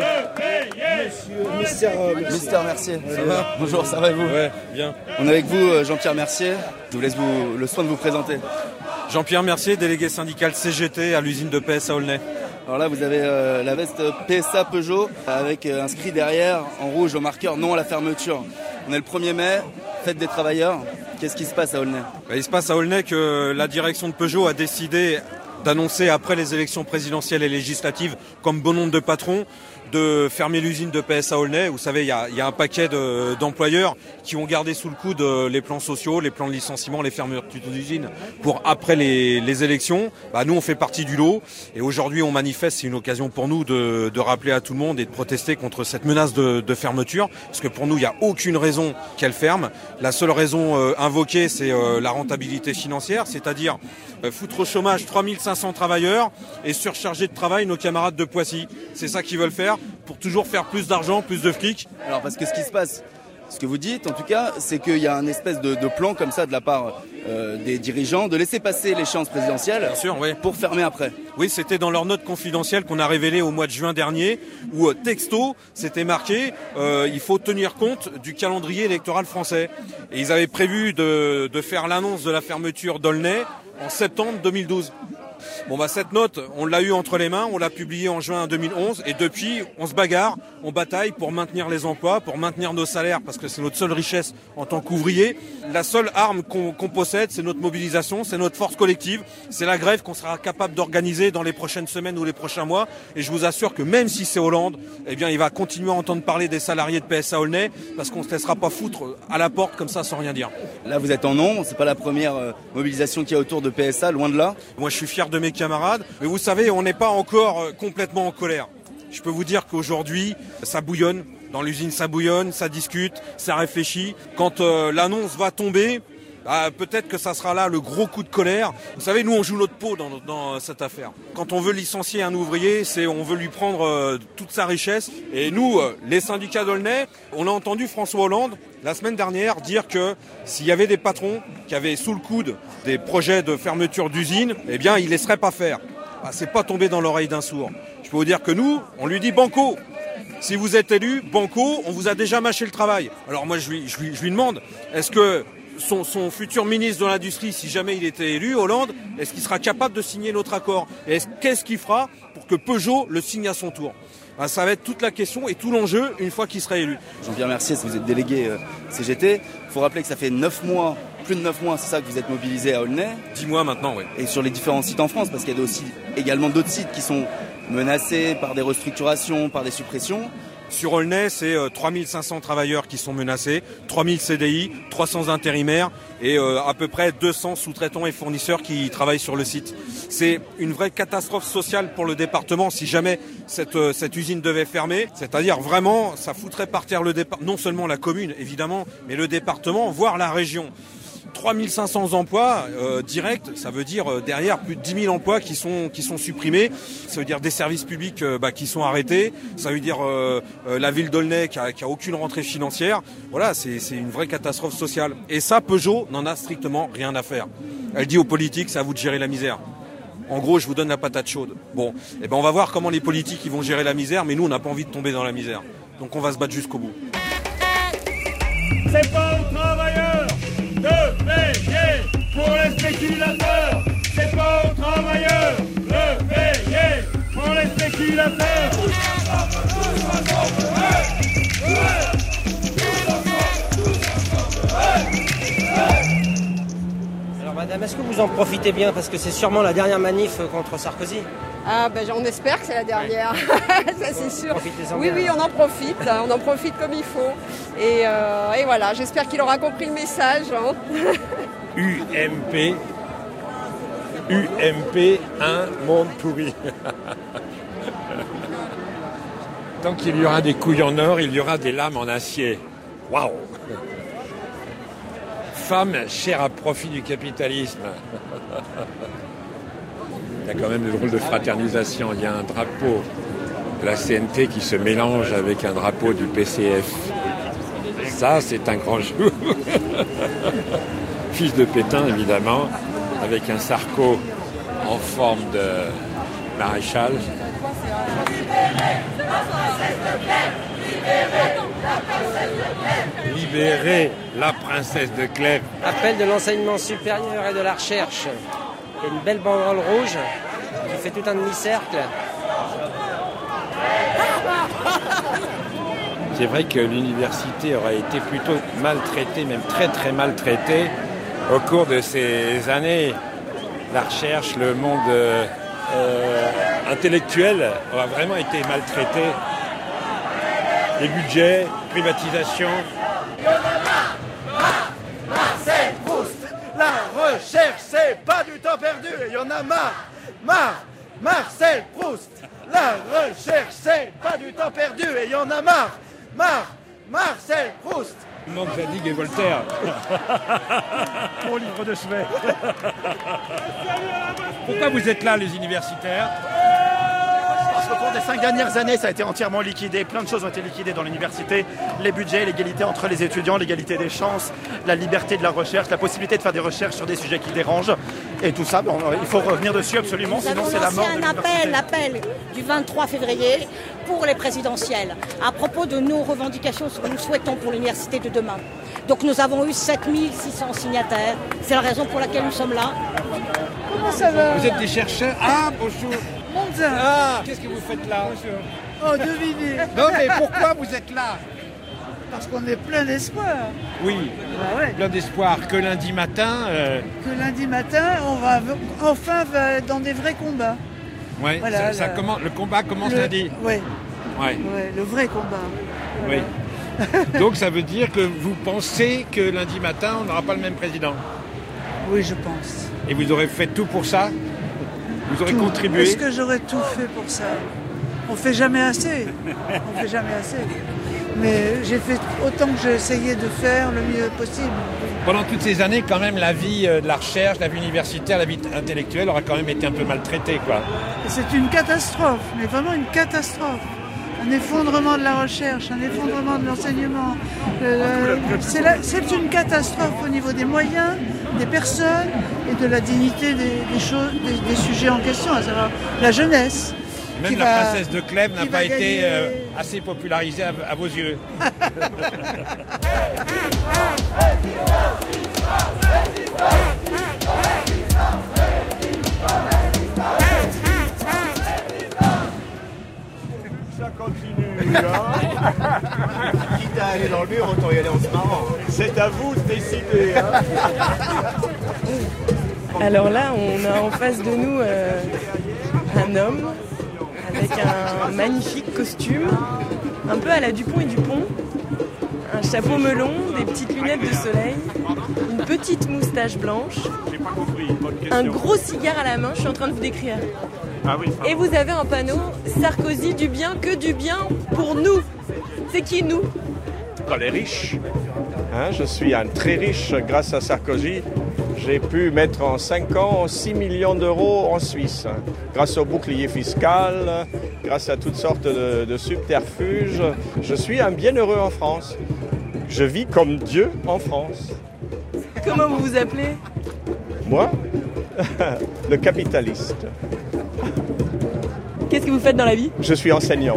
Mister Mercier. Ça va? Bonjour, ça va et vous? Ouais, bien. On est avec vous, Jean-Pierre Mercier. Je vous laisse le soin de vous présenter. Jean-Pierre Mercier, délégué syndical CGT à l'usine de PSA Aulnay. Alors là, vous avez la veste PSA Peugeot avec inscrit derrière en rouge au marqueur non à la fermeture. On est le 1er mai, fête des travailleurs. Qu'est-ce qui se passe à Aulnay ? Il se passe à Aulnay que la direction de Peugeot a décidé d'annoncer après les élections présidentielles et législatives, comme bon nombre de patrons, de fermer l'usine de PSA Aulnay. Vous savez, il y a un paquet d'employeurs qui ont gardé sous le coude les plans sociaux, les plans de licenciement, les fermetures d'usines pour après les élections. Nous, on fait partie du lot. Et aujourd'hui, on manifeste. C'est une occasion pour nous de rappeler à tout le monde et de protester contre cette menace de fermeture. Parce que pour nous, il n'y a aucune raison qu'elle ferme. La seule raison invoquée, c'est la rentabilité financière, c'est-à-dire foutre au chômage 3500 travailleurs et surcharger de travail nos camarades de Poissy. C'est ça qu'ils veulent faire pour toujours faire plus d'argent, plus de fric. Alors parce que ce qui se passe, ce que vous dites en tout cas, c'est qu'il y a un espèce de plan comme ça de la part des dirigeants de laisser passer l'échéance présidentielle. Bien sûr, oui. Pour fermer après. Oui, c'était dans leur note confidentielle qu'on a révélée au mois de juin dernier où texto c'était marqué il faut tenir compte du calendrier électoral français. Et ils avaient prévu de faire l'annonce de la fermeture d'Aulnay en septembre 2012. Cette note, on l'a eue entre les mains, on l'a publiée en juin 2011 et depuis, on se bagarre, on bataille pour maintenir les emplois, pour maintenir nos salaires parce que c'est notre seule richesse en tant qu'ouvrier. La seule arme qu'on possède, c'est notre mobilisation, c'est notre force collective, c'est la grève qu'on sera capable d'organiser dans les prochaines semaines ou les prochains mois. Et je vous assure que même si c'est Hollande, il va continuer à entendre parler des salariés de PSA Aulnay parce qu'on ne se laissera pas foutre à la porte comme ça sans rien dire. Là, vous êtes en nombre, c'est pas la première mobilisation qu'il y a autour de PSA, loin de là. Moi, je suis fier de mes camarades, mais vous savez, on n'est pas encore complètement en colère. Je peux vous dire qu'aujourd'hui, ça bouillonne. Dans l'usine, ça bouillonne, ça discute, ça réfléchit. Quand l'annonce va tomber, peut-être que ça sera là le gros coup de colère. Vous savez, nous, on joue notre peau dans cette affaire. Quand on veut licencier un ouvrier, on veut lui prendre toute sa richesse. Et nous, les syndicats d'Aulnay, on a entendu François Hollande la semaine dernière dire que s'il y avait des patrons qui avaient sous le coude des projets de fermeture d'usines, il ne laisserait pas faire. C'est pas tombé dans l'oreille d'un sourd. Je peux vous dire que nous, on lui dit banco. Si vous êtes élu, banco, on vous a déjà mâché le travail. Alors moi, je lui demande, est-ce que son futur ministre de l'Industrie, si jamais il était élu, Hollande, est-ce qu'il sera capable de signer notre accord ? Et qu'est-ce qu'il fera pour que Peugeot le signe à son tour ? Ça va être toute la question et tout l'enjeu une fois qu'il sera élu. Jean-Pierre Mercier, vous êtes délégué CGT. Il faut rappeler que ça fait 9 mois, plus de 9 mois, c'est ça que vous êtes mobilisé à Aulnay. 10 mois maintenant, oui. Et sur les différents sites en France, parce qu'il y a aussi également d'autres sites qui sont menacés par des restructurations, par des suppressions. Sur Aulnay, c'est 3500 travailleurs qui sont menacés, 3000 CDI, 300 intérimaires et à peu près 200 sous-traitants et fournisseurs qui travaillent sur le site. C'est une vraie catastrophe sociale pour le département si jamais cette usine devait fermer. C'est-à-dire vraiment, ça foutrait par terre non seulement la commune évidemment, mais le département, voire la région. 3500 emplois directs, ça veut dire derrière plus de 10 000 emplois qui sont supprimés. Ça veut dire des services publics qui sont arrêtés. Ça veut dire la ville d'Aulnay qui a aucune rentrée financière. Voilà, c'est une vraie catastrophe sociale. Et ça, Peugeot n'en a strictement rien à faire. Elle dit aux politiques, c'est à vous de gérer la misère. En gros, je vous donne la patate chaude. Bon, on va voir comment les politiques ils vont gérer la misère, mais nous, on n'a pas envie de tomber dans la misère. Donc on va se battre jusqu'au bout. C'est pas aux travailleurs de payer pour les spéculateurs. C'est pas aux travailleurs de payer pour les spéculateurs. Alors madame, est-ce que vous en profitez bien parce que c'est sûrement la dernière manif contre Sarkozy? On espère que c'est la dernière, ça c'est sûr. Oui, bien. on en profite comme il faut. Et voilà, j'espère qu'il aura compris le message. UMP, un monde pourri. Tant qu'il y aura des couilles en or, il y aura des lames en acier. Waouh! Femme chère à profit du capitalisme. Il y a quand même de drôles de fraternisation. Il y a un drapeau de la CNT qui se mélange avec un drapeau du PCF. Ça, c'est un grand jour. Fils de Pétain, évidemment, avec un Sarko en forme de maréchal. Libérez la princesse de Clèves. Appel de l'enseignement supérieur et de la recherche. Il y a une belle banderole rouge qui fait tout un demi-cercle C'est vrai que l'université aurait été plutôt maltraitée, même très très maltraitée, au cours de ces années. La recherche, le monde intellectuel aura vraiment été maltraité. Les budgets, privatisation. Marcel Proust, la recherche, c'est pas du temps perdu, il y en a marre. Marcel Proust, la recherche, c'est pas du temps perdu, et il y en a marre. Marcel Proust. Il manque Zadig et Voltaire. Mon livre de chevet. Pourquoi vous êtes là, les universitaires ? Parce qu'au cours des 5 dernières années, ça a été entièrement liquidé. Plein de choses ont été liquidées dans l'université. Les budgets, l'égalité entre les étudiants, l'égalité des chances, la liberté de la recherche, la possibilité de faire des recherches sur des sujets qui dérangent. Et tout ça, il faut revenir dessus absolument, sinon c'est la mort de l'université. L'appel du 23 février pour les présidentielles, à propos de nos revendications, ce que nous souhaitons pour l'université de demain. Donc nous avons eu 7600 signataires. C'est la raison pour laquelle nous sommes là. Comment ça va? Vous êtes des chercheurs? Ah, bonjour. Monza. Ah, qu'est-ce que vous faites là? Oh, devinez. Non, mais pourquoi vous êtes là? Parce qu'on est plein d'espoir. Oui, ouais. Plein d'espoir. Que lundi matin... Que lundi matin, on va enfin dans des vrais combats. Oui, voilà, le combat commence lundi. Oui, ouais. Le vrai combat. Voilà. Oui. Donc ça veut dire que vous pensez que lundi matin, on n'aura pas le même président? Oui, je pense. Et vous aurez fait tout pour ça? Vous aurez contribué? Est-ce que j'aurais tout fait pour ça? On fait jamais assez. On fait jamais assez. Mais j'ai fait autant que j'ai essayé de faire le mieux possible. Pendant toutes ces années, quand même, la vie de la recherche, la vie universitaire, la vie intellectuelle aura quand même été un peu maltraitée, quoi. C'est une catastrophe, mais vraiment une catastrophe. Un effondrement de la recherche, un effondrement de l'enseignement. C'est une catastrophe au niveau des moyens, des personnes et de la dignité des sujets en question, à savoir la jeunesse. Même la princesse de Clèves n'a pas été assez popularisée à vos yeux. Ça continue, hein. Quitte à aller dans le mur, autant y aller en se marrant. C'est à vous de décider, hein. Alors là, on a en face de nous un homme avec un magnifique costume, un peu à la Dupont et Dupont, un chapeau melon, des petites lunettes de soleil, une petite moustache blanche, un gros cigare à la main, je suis en train de vous décrire. Ah oui, et vous avez un panneau « Sarkozy, du bien, que du bien pour nous ». C'est qui nous? Les riches. Hein, je suis un très riche grâce à Sarkozy. J'ai pu mettre en 5 ans 6 millions d'euros en Suisse, grâce au bouclier fiscal, grâce à toutes sortes de subterfuges. Je suis un bienheureux en France. Je vis comme Dieu en France. Comment vous vous appelez? Moi, le capitaliste. Qu'est-ce que vous faites dans la vie? Je suis enseignant.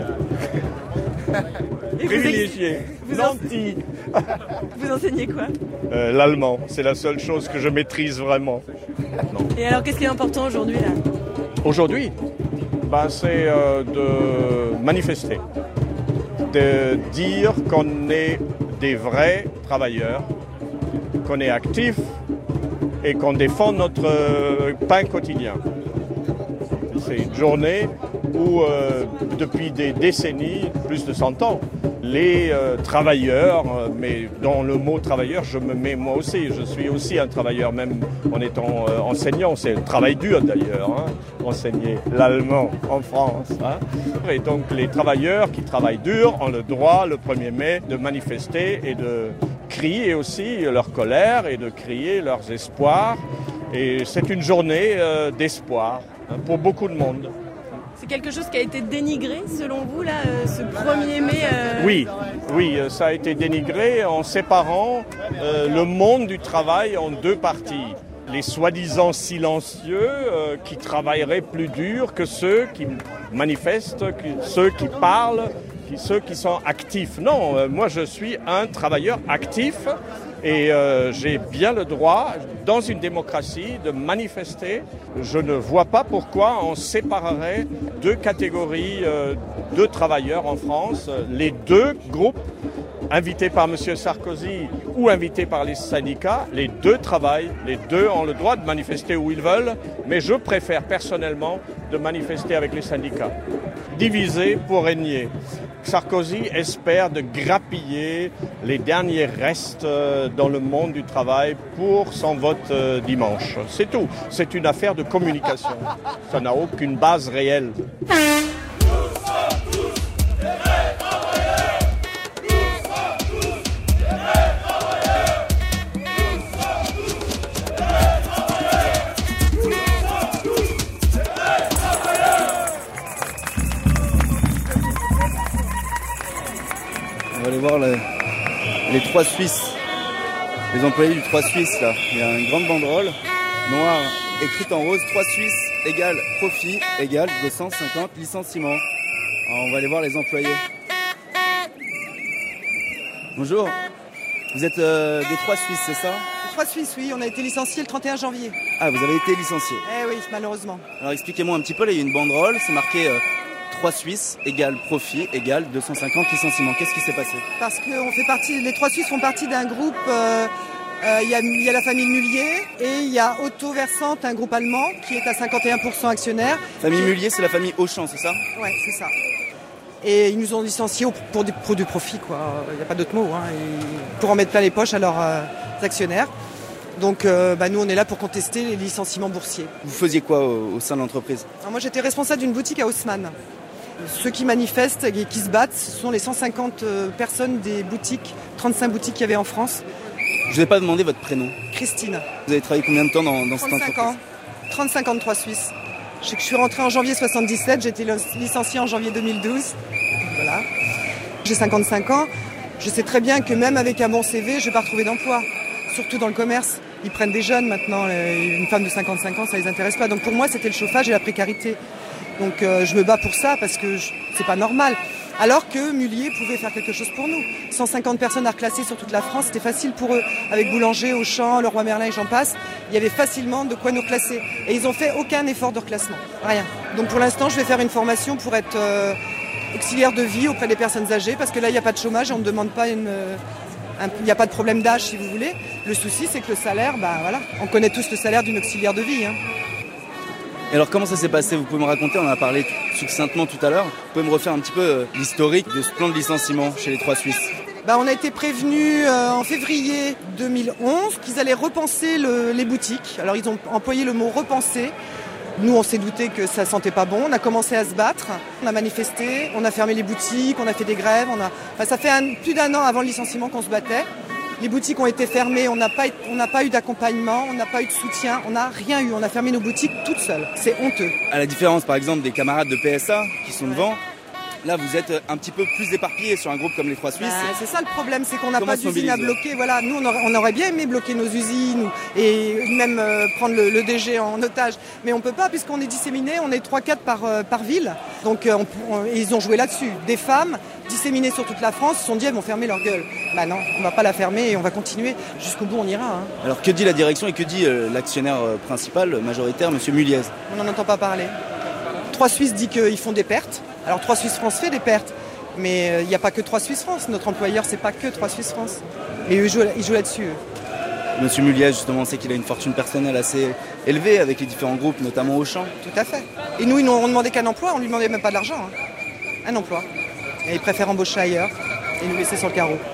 Et privilégié, nanti. Vous enseignez quoi? L'allemand, c'est la seule chose que je maîtrise vraiment. Non. Et alors, qu'est-ce qui est important aujourd'hui là? Aujourd'hui, c'est de manifester, de dire qu'on est des vrais travailleurs, qu'on est actifs et qu'on défend notre pain quotidien. C'est une journée où, depuis des décennies, plus de 100 ans, les travailleurs, mais dans le mot travailleur, je me mets moi aussi. Je suis aussi un travailleur, même en étant enseignant. C'est un travail dur d'ailleurs, hein, enseigner l'allemand en France. Hein. Et donc les travailleurs qui travaillent dur ont le droit, le 1er mai, de manifester et de crier aussi leur colère et de crier leurs espoirs. Et c'est une journée d'espoir pour beaucoup de monde. C'est quelque chose qui a été dénigré, selon vous, là, ce 1er mai Oui, ça a été dénigré en séparant le monde du travail en deux parties. Les soi-disant silencieux qui travailleraient plus dur que ceux qui manifestent, ceux qui parlent, ceux qui sont actifs. Non, moi je suis un travailleur actif Et j'ai bien le droit, dans une démocratie, de manifester. Je ne vois pas pourquoi on séparerait deux catégories de travailleurs en France. Les deux groupes, invités par M. Sarkozy ou invités par les syndicats, les deux travaillent, les deux ont le droit de manifester où ils veulent, mais je préfère personnellement de manifester avec les syndicats. Diviser pour régner. Sarkozy espère de grappiller les derniers restes dans le monde du travail pour son vote dimanche. C'est tout. C'est une affaire de communication. Ça n'a aucune base réelle. On va aller voir les 3 Suisses, les employés du 3 Suisses là. Il y a une grande banderole noire écrite en rose, 3 Suisses égale profit égale 250 licenciements. Alors on va aller voir les employés. Bonjour, vous êtes des 3 Suisses, c'est ça? Les 3 Suisses, oui, on a été licenciés le 31 janvier. Ah, vous avez été licencié? Eh oui, malheureusement. Alors expliquez-moi un petit peu, là il y a une banderole, c'est marqué 3 Suisses égale profit égale 250 licenciements. Qu'est-ce qui s'est passé? Parce que on fait partie, les 3 Suisses font partie d'un groupe, il y a la famille Mullier et il y a Auto Versante, un groupe allemand qui est à 51% actionnaire. Famille Mullier, c'est la famille Auchan, c'est ça? Ouais, c'est ça. Et ils nous ont licenciés pour du profit, quoi. Il n'y a pas d'autre mot, hein. Pour en mettre plein les poches à leurs actionnaires. Donc nous on est là pour contester les licenciements boursiers. Vous faisiez quoi au sein de l'entreprise? Moi j'étais responsable d'une boutique à Haussmann. Ceux qui manifestent et qui se battent, ce sont les 150 personnes des boutiques, 35 boutiques qu'il y avait en France. Je vous ai pas demandé votre prénom. Christine. Vous avez travaillé combien de temps dans cette entreprise? 35 ans. 35 ans de 3 Suisses. Je suis rentrée en janvier 77, j'ai été licenciée en janvier 2012. Voilà. J'ai 55 ans. Je sais très bien que même avec un bon CV, je vais pas retrouver d'emploi. Surtout dans le commerce. Ils prennent des jeunes maintenant. Une femme de 55 ans, ça les intéresse pas. Donc pour moi, c'était le chauffage et la précarité. Donc je me bats pour ça parce que c'est pas normal. Alors que Mullier pouvait faire quelque chose pour nous. 150 personnes à reclasser sur toute la France, c'était facile pour eux. Avec Boulanger, Auchan, Leroy Merlin et j'en passe, il y avait facilement de quoi nous classer. Et ils ont fait aucun effort de reclassement. Rien. Donc pour l'instant, je vais faire une formation pour être auxiliaire de vie auprès des personnes âgées parce que là, il n'y a pas de chômage et on ne demande pas il n'y a pas de problème d'âge si vous voulez. Le souci, c'est que le salaire, voilà, on connaît tous le salaire d'une auxiliaire de vie. Hein. Et alors comment ça s'est passé? Vous pouvez me raconter, on en a parlé succinctement tout à l'heure. Vous pouvez me refaire un petit peu l'historique de ce plan de licenciement chez les 3 Suisses? On a été prévenus en février 2011 qu'ils allaient repenser les boutiques. Alors ils ont employé le mot repenser. Nous on s'est douté que ça sentait pas bon. On a commencé à se battre, on a manifesté, on a fermé les boutiques, on a fait des grèves. Ça fait plus d'1 an avant le licenciement qu'on se battait. Les boutiques ont été fermées, on n'a pas eu d'accompagnement, on n'a pas eu de soutien, on n'a rien eu. On a fermé nos boutiques toutes seules. C'est honteux. À la différence par exemple des camarades de PSA qui sont devant, là vous êtes un petit peu plus éparpillés sur un groupe comme les 3 Suisses. C'est ça le problème, c'est qu'on n'a pas d'usine à bloquer. Voilà, nous on aurait bien aimé bloquer nos usines et même prendre le DG en otage. Mais on ne peut pas puisqu'on est disséminés, on est 3-4 par ville. Donc ils ont joué là-dessus. Des femmes disséminées sur toute la France se sont dit elles vont fermer leur gueule. Non, on ne va pas la fermer et on va continuer. Jusqu'au bout on ira. Hein. Alors que dit la direction et que dit l'actionnaire principal, majoritaire, M. Mulliez? On n'en entend pas parler. 3 Suisses dit qu'ils font des pertes. Alors 3 Suisses France fait des pertes. Mais il n'y a pas que 3 Suisses France. Notre employeur, c'est pas que 3 Suisses France. Et eux, ils jouent là-dessus. Monsieur Mulliez, justement, on sait qu'il a une fortune personnelle assez élevée avec les différents groupes, notamment Auchan. Tout à fait. Et nous, ils n'ont demandé qu'un emploi. On ne lui demandait même pas de l'argent. Hein. Un emploi. Et ils préfèrent embaucher ailleurs et nous laisser sur le carreau.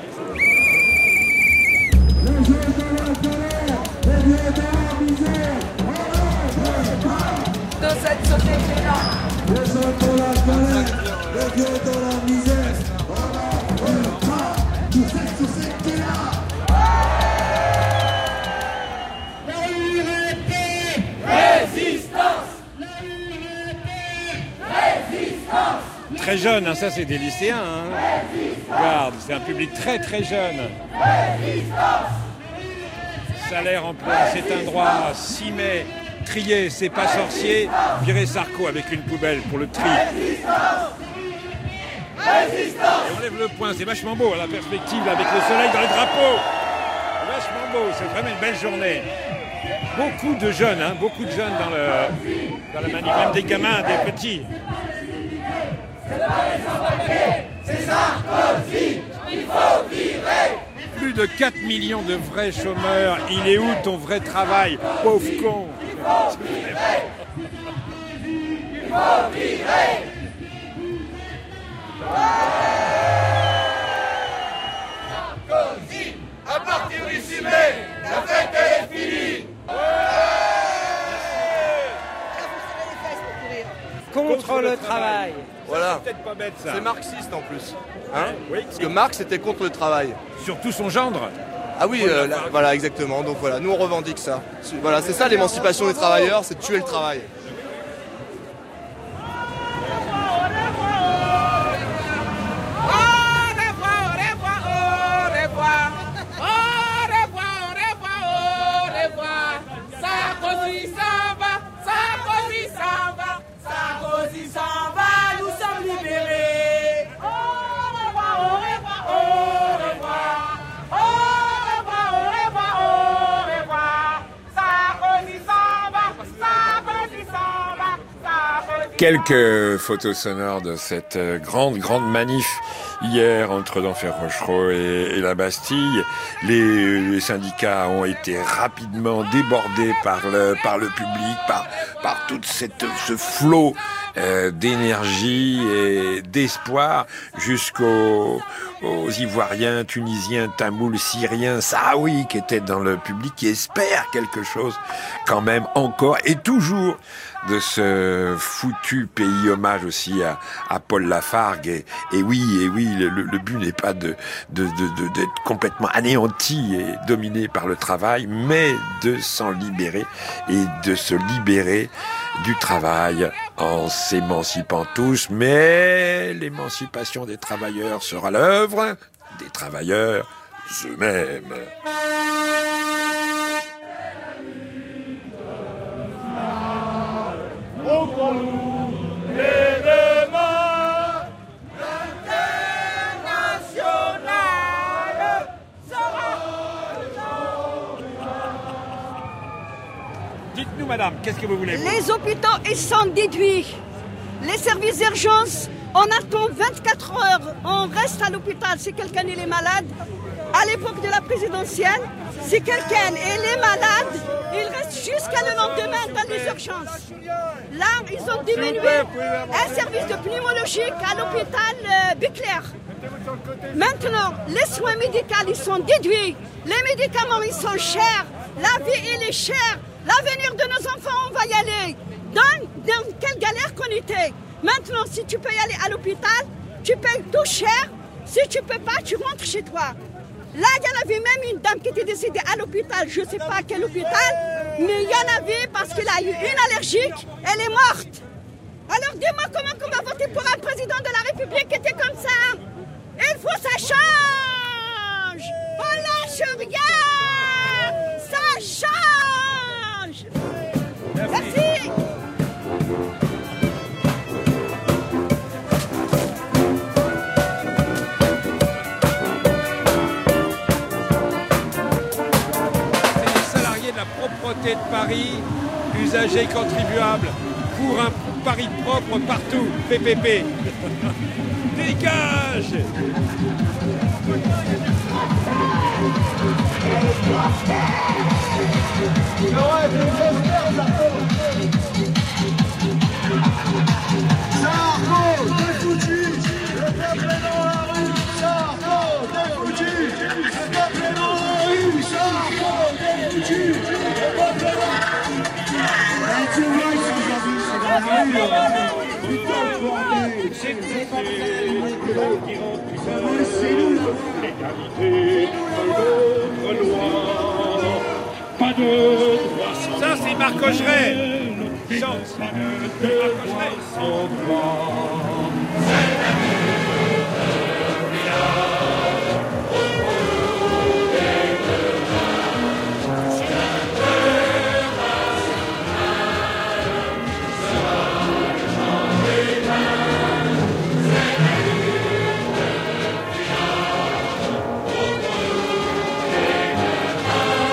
Dans cette société-là, les hommes de la colère, les dieux de la misère, dans cette société-là. La liberté, résistance. La liberté, résistance. Très jeune, hein, ça c'est des lycéens. Hein. Regarde, c'est un public très très jeune. Résistance. Salaire, emploi, c'est un droit. 6 mai. Trier, c'est pas sorcier, virer Sarko avec une poubelle pour le tri. Résistance. Et on lève le poing, c'est vachement beau, la perspective avec le soleil dans les drapeaux. beau, c'est vraiment une belle journée. Beaucoup de jeunes dans la manif, même des gamins, des petits. C'est Sarkozy, il faut virer. Plus de 4 millions de vrais chômeurs. Il est où ton vrai travail, pauvre con? Il faut virer. Il faut virer. Sarkozy, à partir du 6 mai, la fête elle est finie. Contre le travail. Voilà. C'est peut-être pas bête ça. C'est marxiste en plus. Hein Oui. Parce que Marx était contre le travail. Surtout son gendre. Ah oui, voilà, exactement. Donc voilà, nous on revendique ça. Voilà, c'est ça l'émancipation des travailleurs, c'est de tuer le travail. Quelques photos sonores de cette grande manif hier entre l'Enfer Rochereau et la Bastille. Les syndicats ont été rapidement débordés par le public, par tout ce flot d'énergie et d'espoir jusqu'aux Ivoiriens, Tunisiens, Tamouls, Syriens, Sahraouis qui étaient dans le public, qui espèrent quelque chose quand même encore et toujours de ce foutu pays. Hommage aussi à Paul Lafargue. Et oui, le but n'est pas d'être complètement anéanti et dominé par le travail, mais de s'en libérer et de se libérer du travail en s'émancipant tous. Mais l'émancipation des travailleurs sera l'œuvre des travailleurs eux-mêmes. Pour nous, et demain, l'international sera. Dites-nous, madame, qu'est-ce que vous voulez? Les hôpitaux, ils sont détruits. Les services d'urgence, on attend 24 heures. On reste à l'hôpital si quelqu'un est malade. À l'époque de la présidentielle, si quelqu'un est malade, il reste jusqu'à le lendemain dans les urgences. Là, ils ont diminué un service de pneumologie à l'hôpital Béclair. Maintenant, les soins médicaux, ils sont déduits. Les médicaments, ils sont chers. La vie, elle est chère. L'avenir de nos enfants, on va y aller. Dans quelle galère qu'on était. Maintenant, si tu peux y aller à l'hôpital, tu payes tout cher. Si tu peux pas, tu rentres chez toi. Là, il y en avait même une dame qui était décédée à l'hôpital, je ne sais pas à quel hôpital, mais il y en avait parce qu'elle a eu une allergique, elle est morte. Alors dis-moi comment on va voter pour un président de la République qui était comme ça. Il faut que ça change. On lâche rien. Ça change. Merci. Propreté de Paris, usagers contribuables, pour un Paris propre partout, PPP. Dégage! Sarko, t'es foutu, le peuple est dans la rue. Sarko, t'es foutu, le peuple est dans la rue. Sarko, t'es foutu, le peuple est dans la rue. Et tu vois, ils sont aujourd'hui, c'est dans la rue. Putain, le bordel, c'est pas c'est nous, l'égalité de notre loi. Pas de droit sans ça, c'est Marc Cocheret. Chante. Pas de droit sans droit. C'est la lutte de village. Au bout des deux mains. C'est l'international. Sera le chant des mains. C'est la lutte de village. Au bout des deux mains.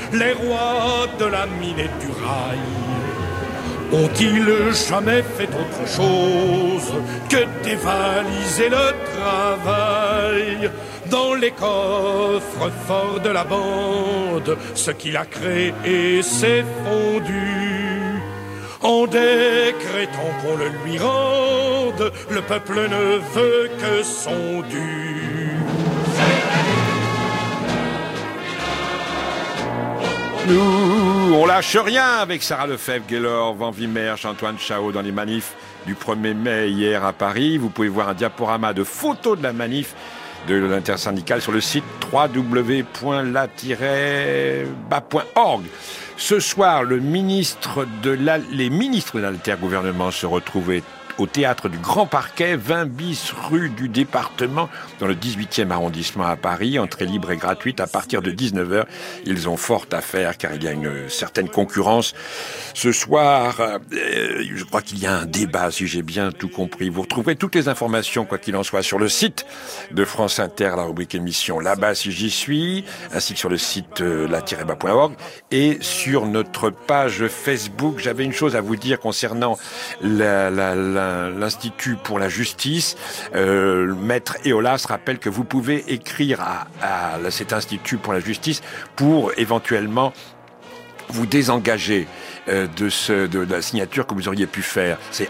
les rois de la mine et du rail. Ont-ils jamais fait autre chose que dévaliser le travail? Dans les coffres forts de la bande, ce qu'il a créé s'est fondu. En décrétant qu'on le lui rende, le peuple ne veut que son dû. Nous, on lâche rien avec Sarah Lefebvre, Gaylor, Van Wimmersch, Antoine Chao dans les manifs du 1er mai hier à Paris. Vous pouvez voir un diaporama de photos de la manif de l'intersyndicale sur le site www.la-ba.org. Ce soir, les ministres de l'intergouvernement se retrouvaient au théâtre du Grand Parquet, 20 bis rue du département, dans le 18e arrondissement à Paris, entrée libre et gratuite à partir de 19h. Ils ont fort à faire car il y a une certaine concurrence. Ce soir, je crois qu'il y a un débat, si j'ai bien tout compris. Vous retrouverez toutes les informations, quoi qu'il en soit, sur le site de France Inter, la rubrique émission Là-bas si j'y suis, ainsi que sur le site la-ba.org et sur notre page Facebook. J'avais une chose à vous dire concernant l'Institut pour la justice. Maître Eolas rappelle que vous pouvez écrire à cet Institut pour la justice pour éventuellement vous désengager de la signature que vous auriez pu faire. C'est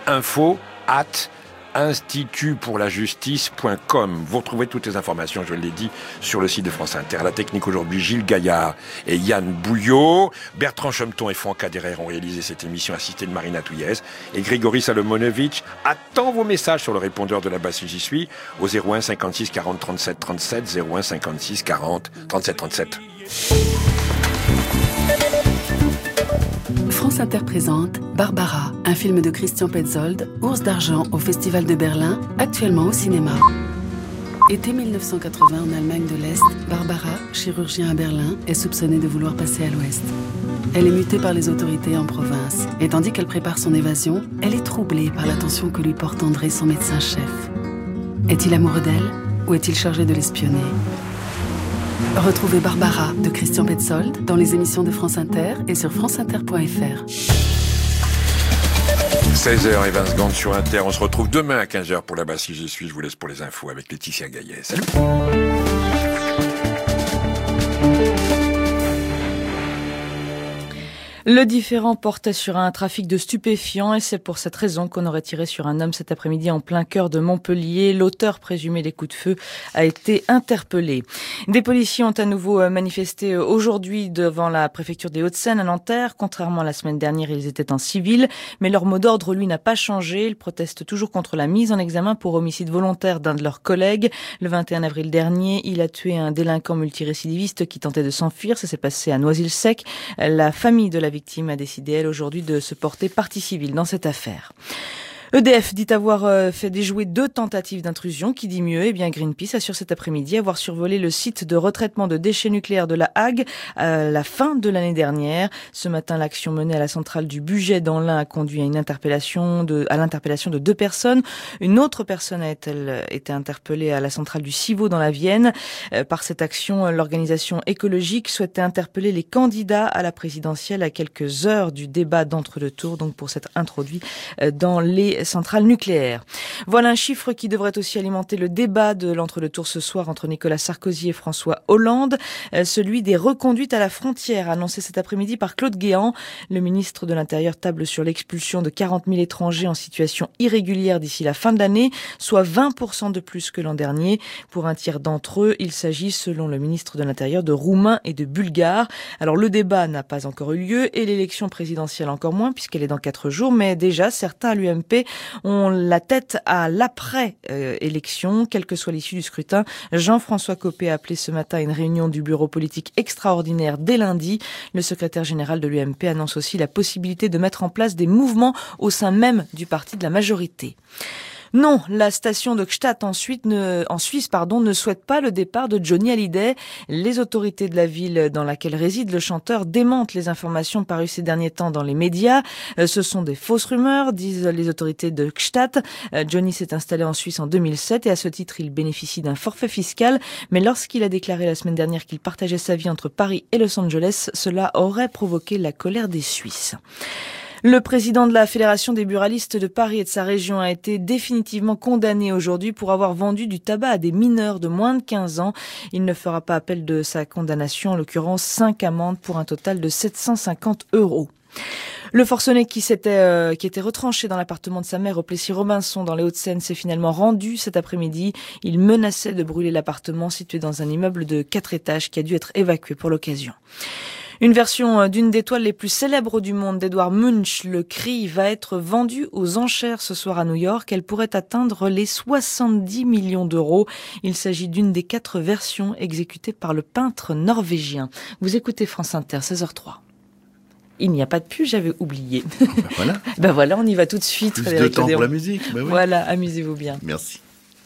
info@institutpourlajustice.com. Vous retrouvez toutes les informations, je l'ai dit, sur le site de France Inter. La technique aujourd'hui, Gilles Gaillard et Yann Bouillot. Bertrand Chometon et Franck Aderer ont réalisé cette émission assistée de Marina Touillez. Et Grigory Salomonovitch attend vos messages sur le répondeur de là-bas si j'y suis au 01 56 40 37 37, 01 56 40 37 37. France Inter présente Barbara, un film de Christian Petzold, Ours d'argent au Festival de Berlin, actuellement au cinéma. Été 1980 en Allemagne de l'Est, Barbara, chirurgien à Berlin, est soupçonnée de vouloir passer à l'Ouest. Elle est mutée par les autorités en province, et tandis qu'elle prépare son évasion, elle est troublée par l'attention que lui porte André, son médecin-chef. Est-il amoureux d'elle, ou est-il chargé de l'espionner ? Retrouvez Barbara de Christian Petzold dans les émissions de France Inter et sur franceinter.fr. 16h20 sur Inter. On se retrouve demain à 15h pour Là-bas si j'y suis. Je vous laisse pour les infos avec Laetitia Gaillet. Salut. Le différend portait sur un trafic de stupéfiants et c'est pour cette raison qu'on aurait tiré sur un homme cet après-midi en plein cœur de Montpellier. L'auteur présumé des coups de feu a été interpellé. Des policiers ont à nouveau manifesté aujourd'hui devant la préfecture des Hauts-de-Seine à Nanterre. Contrairement à la semaine dernière, ils étaient en civil, mais leur mot d'ordre, lui, n'a pas changé. Ils protestent toujours contre la mise en examen pour homicide volontaire d'un de leurs collègues. Le 21 avril dernier, il a tué un délinquant multirécidiviste qui tentait de s'enfuir. Ça s'est passé à Noisy-le-Sec. La famille de la victime a décidé, elle, aujourd'hui, de se porter partie civile dans cette affaire. EDF dit avoir fait déjouer 2 tentatives d'intrusion. Qui dit mieux ? Eh bien, Greenpeace assure cet après-midi avoir survolé le site de retraitement de déchets nucléaires de la Hague à la fin de l'année dernière. Ce matin, l'action menée à la centrale du Bugey dans l'Ain a conduit à l'interpellation de 2 personnes. Une autre personne a-t-elle été interpellée à la centrale du Civaux dans la Vienne. Par cette action, l'organisation écologique souhaitait interpeller les candidats à la présidentielle à quelques heures du débat d'entre-deux tours, donc pour s'être introduit dans les centrales nucléaires. Voilà un chiffre qui devrait aussi alimenter le débat de l'entre-deux-tours ce soir entre Nicolas Sarkozy et François Hollande, celui des reconduites à la frontière, annoncé cet après-midi par Claude Guéant. Le ministre de l'Intérieur table sur l'expulsion de 40 000 étrangers en situation irrégulière d'ici la fin de l'année, soit 20% de plus que l'an dernier. Pour un tiers d'entre eux, il s'agit, selon le ministre de l'Intérieur, de Roumains et de Bulgares. Alors le débat n'a pas encore eu lieu et l'élection présidentielle encore moins, puisqu'elle est dans 4 jours, mais déjà certains à l'UMP ont la tête à l'après-élection, quelle que soit l'issue du scrutin. Jean-François Copé a appelé ce matin une réunion du bureau politique extraordinaire dès lundi. Le secrétaire général de l'UMP annonce aussi la possibilité de mettre en place des mouvements au sein même du parti de la majorité. Non, la station de Gstaad en Suisse ne souhaite pas le départ de Johnny Hallyday. Les autorités de la ville dans laquelle réside le chanteur démentent les informations parues ces derniers temps dans les médias. Ce sont des fausses rumeurs, disent les autorités de Gstaad. Johnny s'est installé en Suisse en 2007 et à ce titre, il bénéficie d'un forfait fiscal. Mais lorsqu'il a déclaré la semaine dernière qu'il partageait sa vie entre Paris et Los Angeles, cela aurait provoqué la colère des Suisses. Le président de la Fédération des buralistes de Paris et de sa région a été définitivement condamné aujourd'hui pour avoir vendu du tabac à des mineurs de moins de 15 ans. Il ne fera pas appel de sa condamnation, en l'occurrence 5 amendes pour un total de 750 €. Le forcené qui était retranché dans l'appartement de sa mère au Plessis-Robinson dans les Hauts-de-Seine s'est finalement rendu cet après-midi. Il menaçait de brûler l'appartement situé dans un immeuble de 4 étages qui a dû être évacué pour l'occasion. Une version d'une des toiles les plus célèbres du monde d'Edward Munch, Le Cri, va être vendue aux enchères ce soir à New York. Elle pourrait atteindre les 70 millions d'euros. Il s'agit d'une des 4 versions exécutées par le peintre norvégien. Vous écoutez France Inter, 16h03. Il n'y a pas de pub, j'avais oublié. Ben voilà, on y va tout de suite. Plus de temps pour la musique. Ben oui. Voilà, amusez-vous bien. Merci.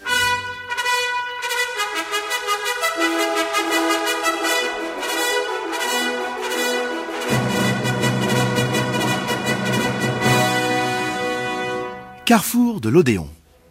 Carrefour de l'Odéon.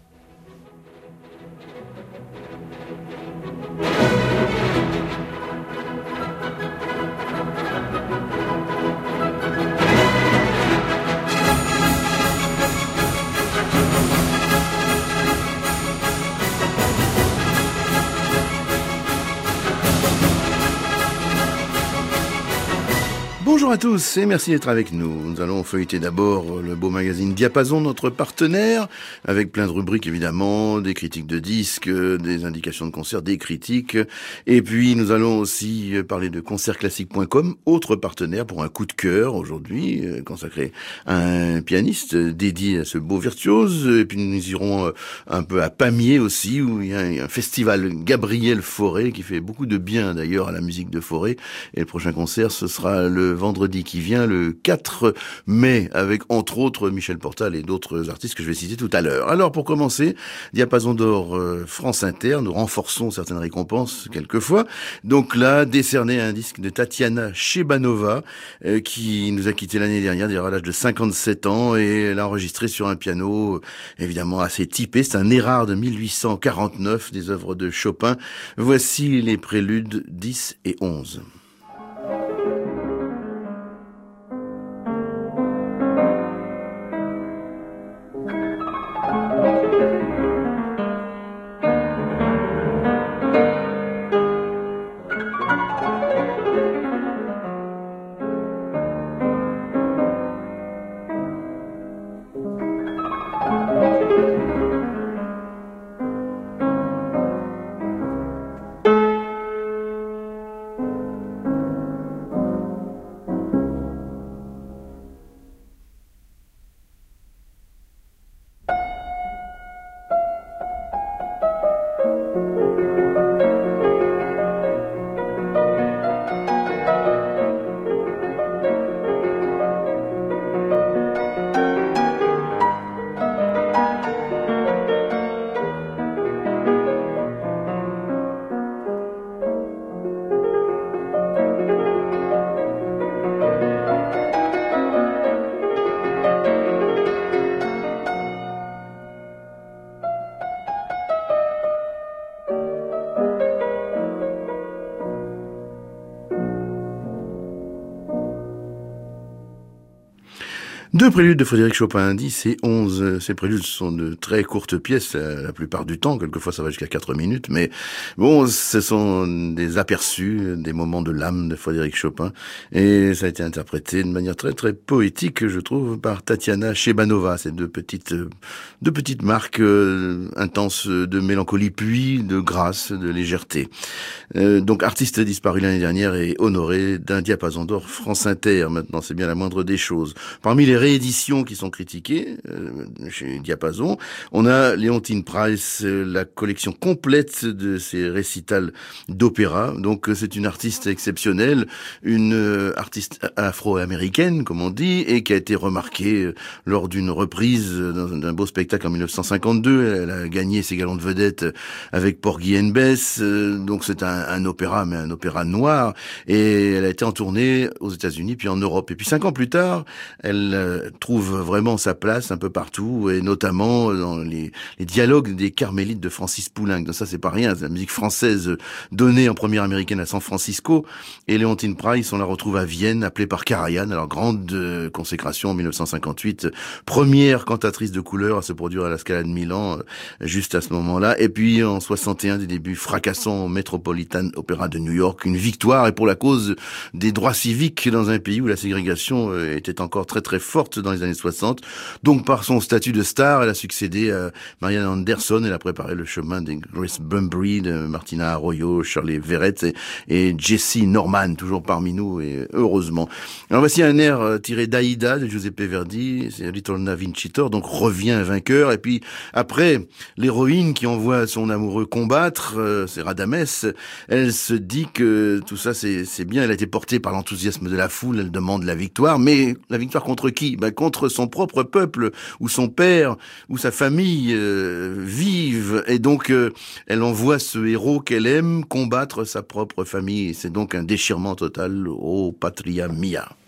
Bonjour à tous et merci d'être avec nous. Nous allons feuilleter d'abord le beau magazine Diapason, notre partenaire, avec plein de rubriques évidemment, des critiques de disques, des indications de concerts, des critiques. Et puis nous allons aussi parler de concertclassique.com, autre partenaire pour un coup de cœur aujourd'hui, consacré à un pianiste dédié à ce beau virtuose. Et puis nous irons un peu à Pamiers aussi, où il y a un festival Gabriel Fauré qui fait beaucoup de bien d'ailleurs à la musique de Fauré. Et le prochain concert, ce sera le vendredi qui vient, le 4 mai, avec entre autres Michel Portal et d'autres artistes que je vais citer tout à l'heure. Alors pour commencer, Diapason d'or France Inter, nous renforçons certaines récompenses quelquefois. Donc là, décerné un disque de Tatiana Shebanova, qui nous a quitté l'année dernière, d'ailleurs à l'âge de 57 ans, et elle a enregistré sur un piano évidemment assez typé. C'est un Erard de 1849, des œuvres de Chopin. Voici les préludes 10 et 11. Deux préludes de Frédéric Chopin, 10 et 11. Ces préludes sont de très courtes pièces, la plupart du temps. Quelquefois, ça va jusqu'à 4 minutes. Mais bon, ce sont des aperçus, des moments de l'âme de Frédéric Chopin. Et ça a été interprété de manière très, très poétique, je trouve, par Tatiana Shebanova. Ces deux petites marques intenses de mélancolie, puis de grâce, de légèreté. Donc, artiste disparu l'année dernière et honoré d'un Diapason d'or France Inter. Maintenant, c'est bien la moindre des choses. Parmi les rééditions qui sont critiquées chez Diapason. On a Leontyne Price, la collection complète de ses récitals d'opéra. Donc c'est une artiste exceptionnelle, une artiste afro-américaine comme on dit, et qui a été remarquée lors d'une reprise d'un beau spectacle en 1952. Elle a gagné ses galons de vedette avec Porgy and Bess. Donc c'est un opéra, mais un opéra noir. Et elle a été en tournée aux États-Unis, puis en Europe. Et puis 5 ans plus tard, elle trouve vraiment sa place un peu partout, et notamment dans les dialogues des Carmélites de Francis Poulenc. Donc ça, c'est pas rien. C'est la musique française donnée en première américaine à San Francisco. Et Leontyne Price, on la retrouve à Vienne, appelée par Karajan. Alors, grande consécration en 1958. Première cantatrice de couleur à se produire à la Scala de Milan, juste à ce moment-là. Et puis, en 61, des débuts fracassants au Metropolitan Opera de New York. Une victoire, et pour la cause des droits civiques dans un pays où la ségrégation était encore très très forte dans les années 60. Donc, par son statut de star, elle a succédé à Marian Anderson. Elle a préparé le chemin des Grace Bumbry, de Martina Arroyo, Shirley Verrett et Jessie Norman, toujours parmi nous, et heureusement. Alors voici un air tiré d'Aïda de Giuseppe Verdi, c'est Ritorna Vincitor, donc revient vainqueur. Et puis après, l'héroïne qui envoie son amoureux combattre, c'est Radamès, elle se dit que tout ça c'est bien, elle a été portée par l'enthousiasme de la foule, elle demande la victoire, mais la victoire contre qui? Contre son propre peuple, où son père, où sa famille vivent, et donc elle envoie ce héros qu'elle aime combattre sa propre famille. C'est donc un déchirement total. Oh, patria mia.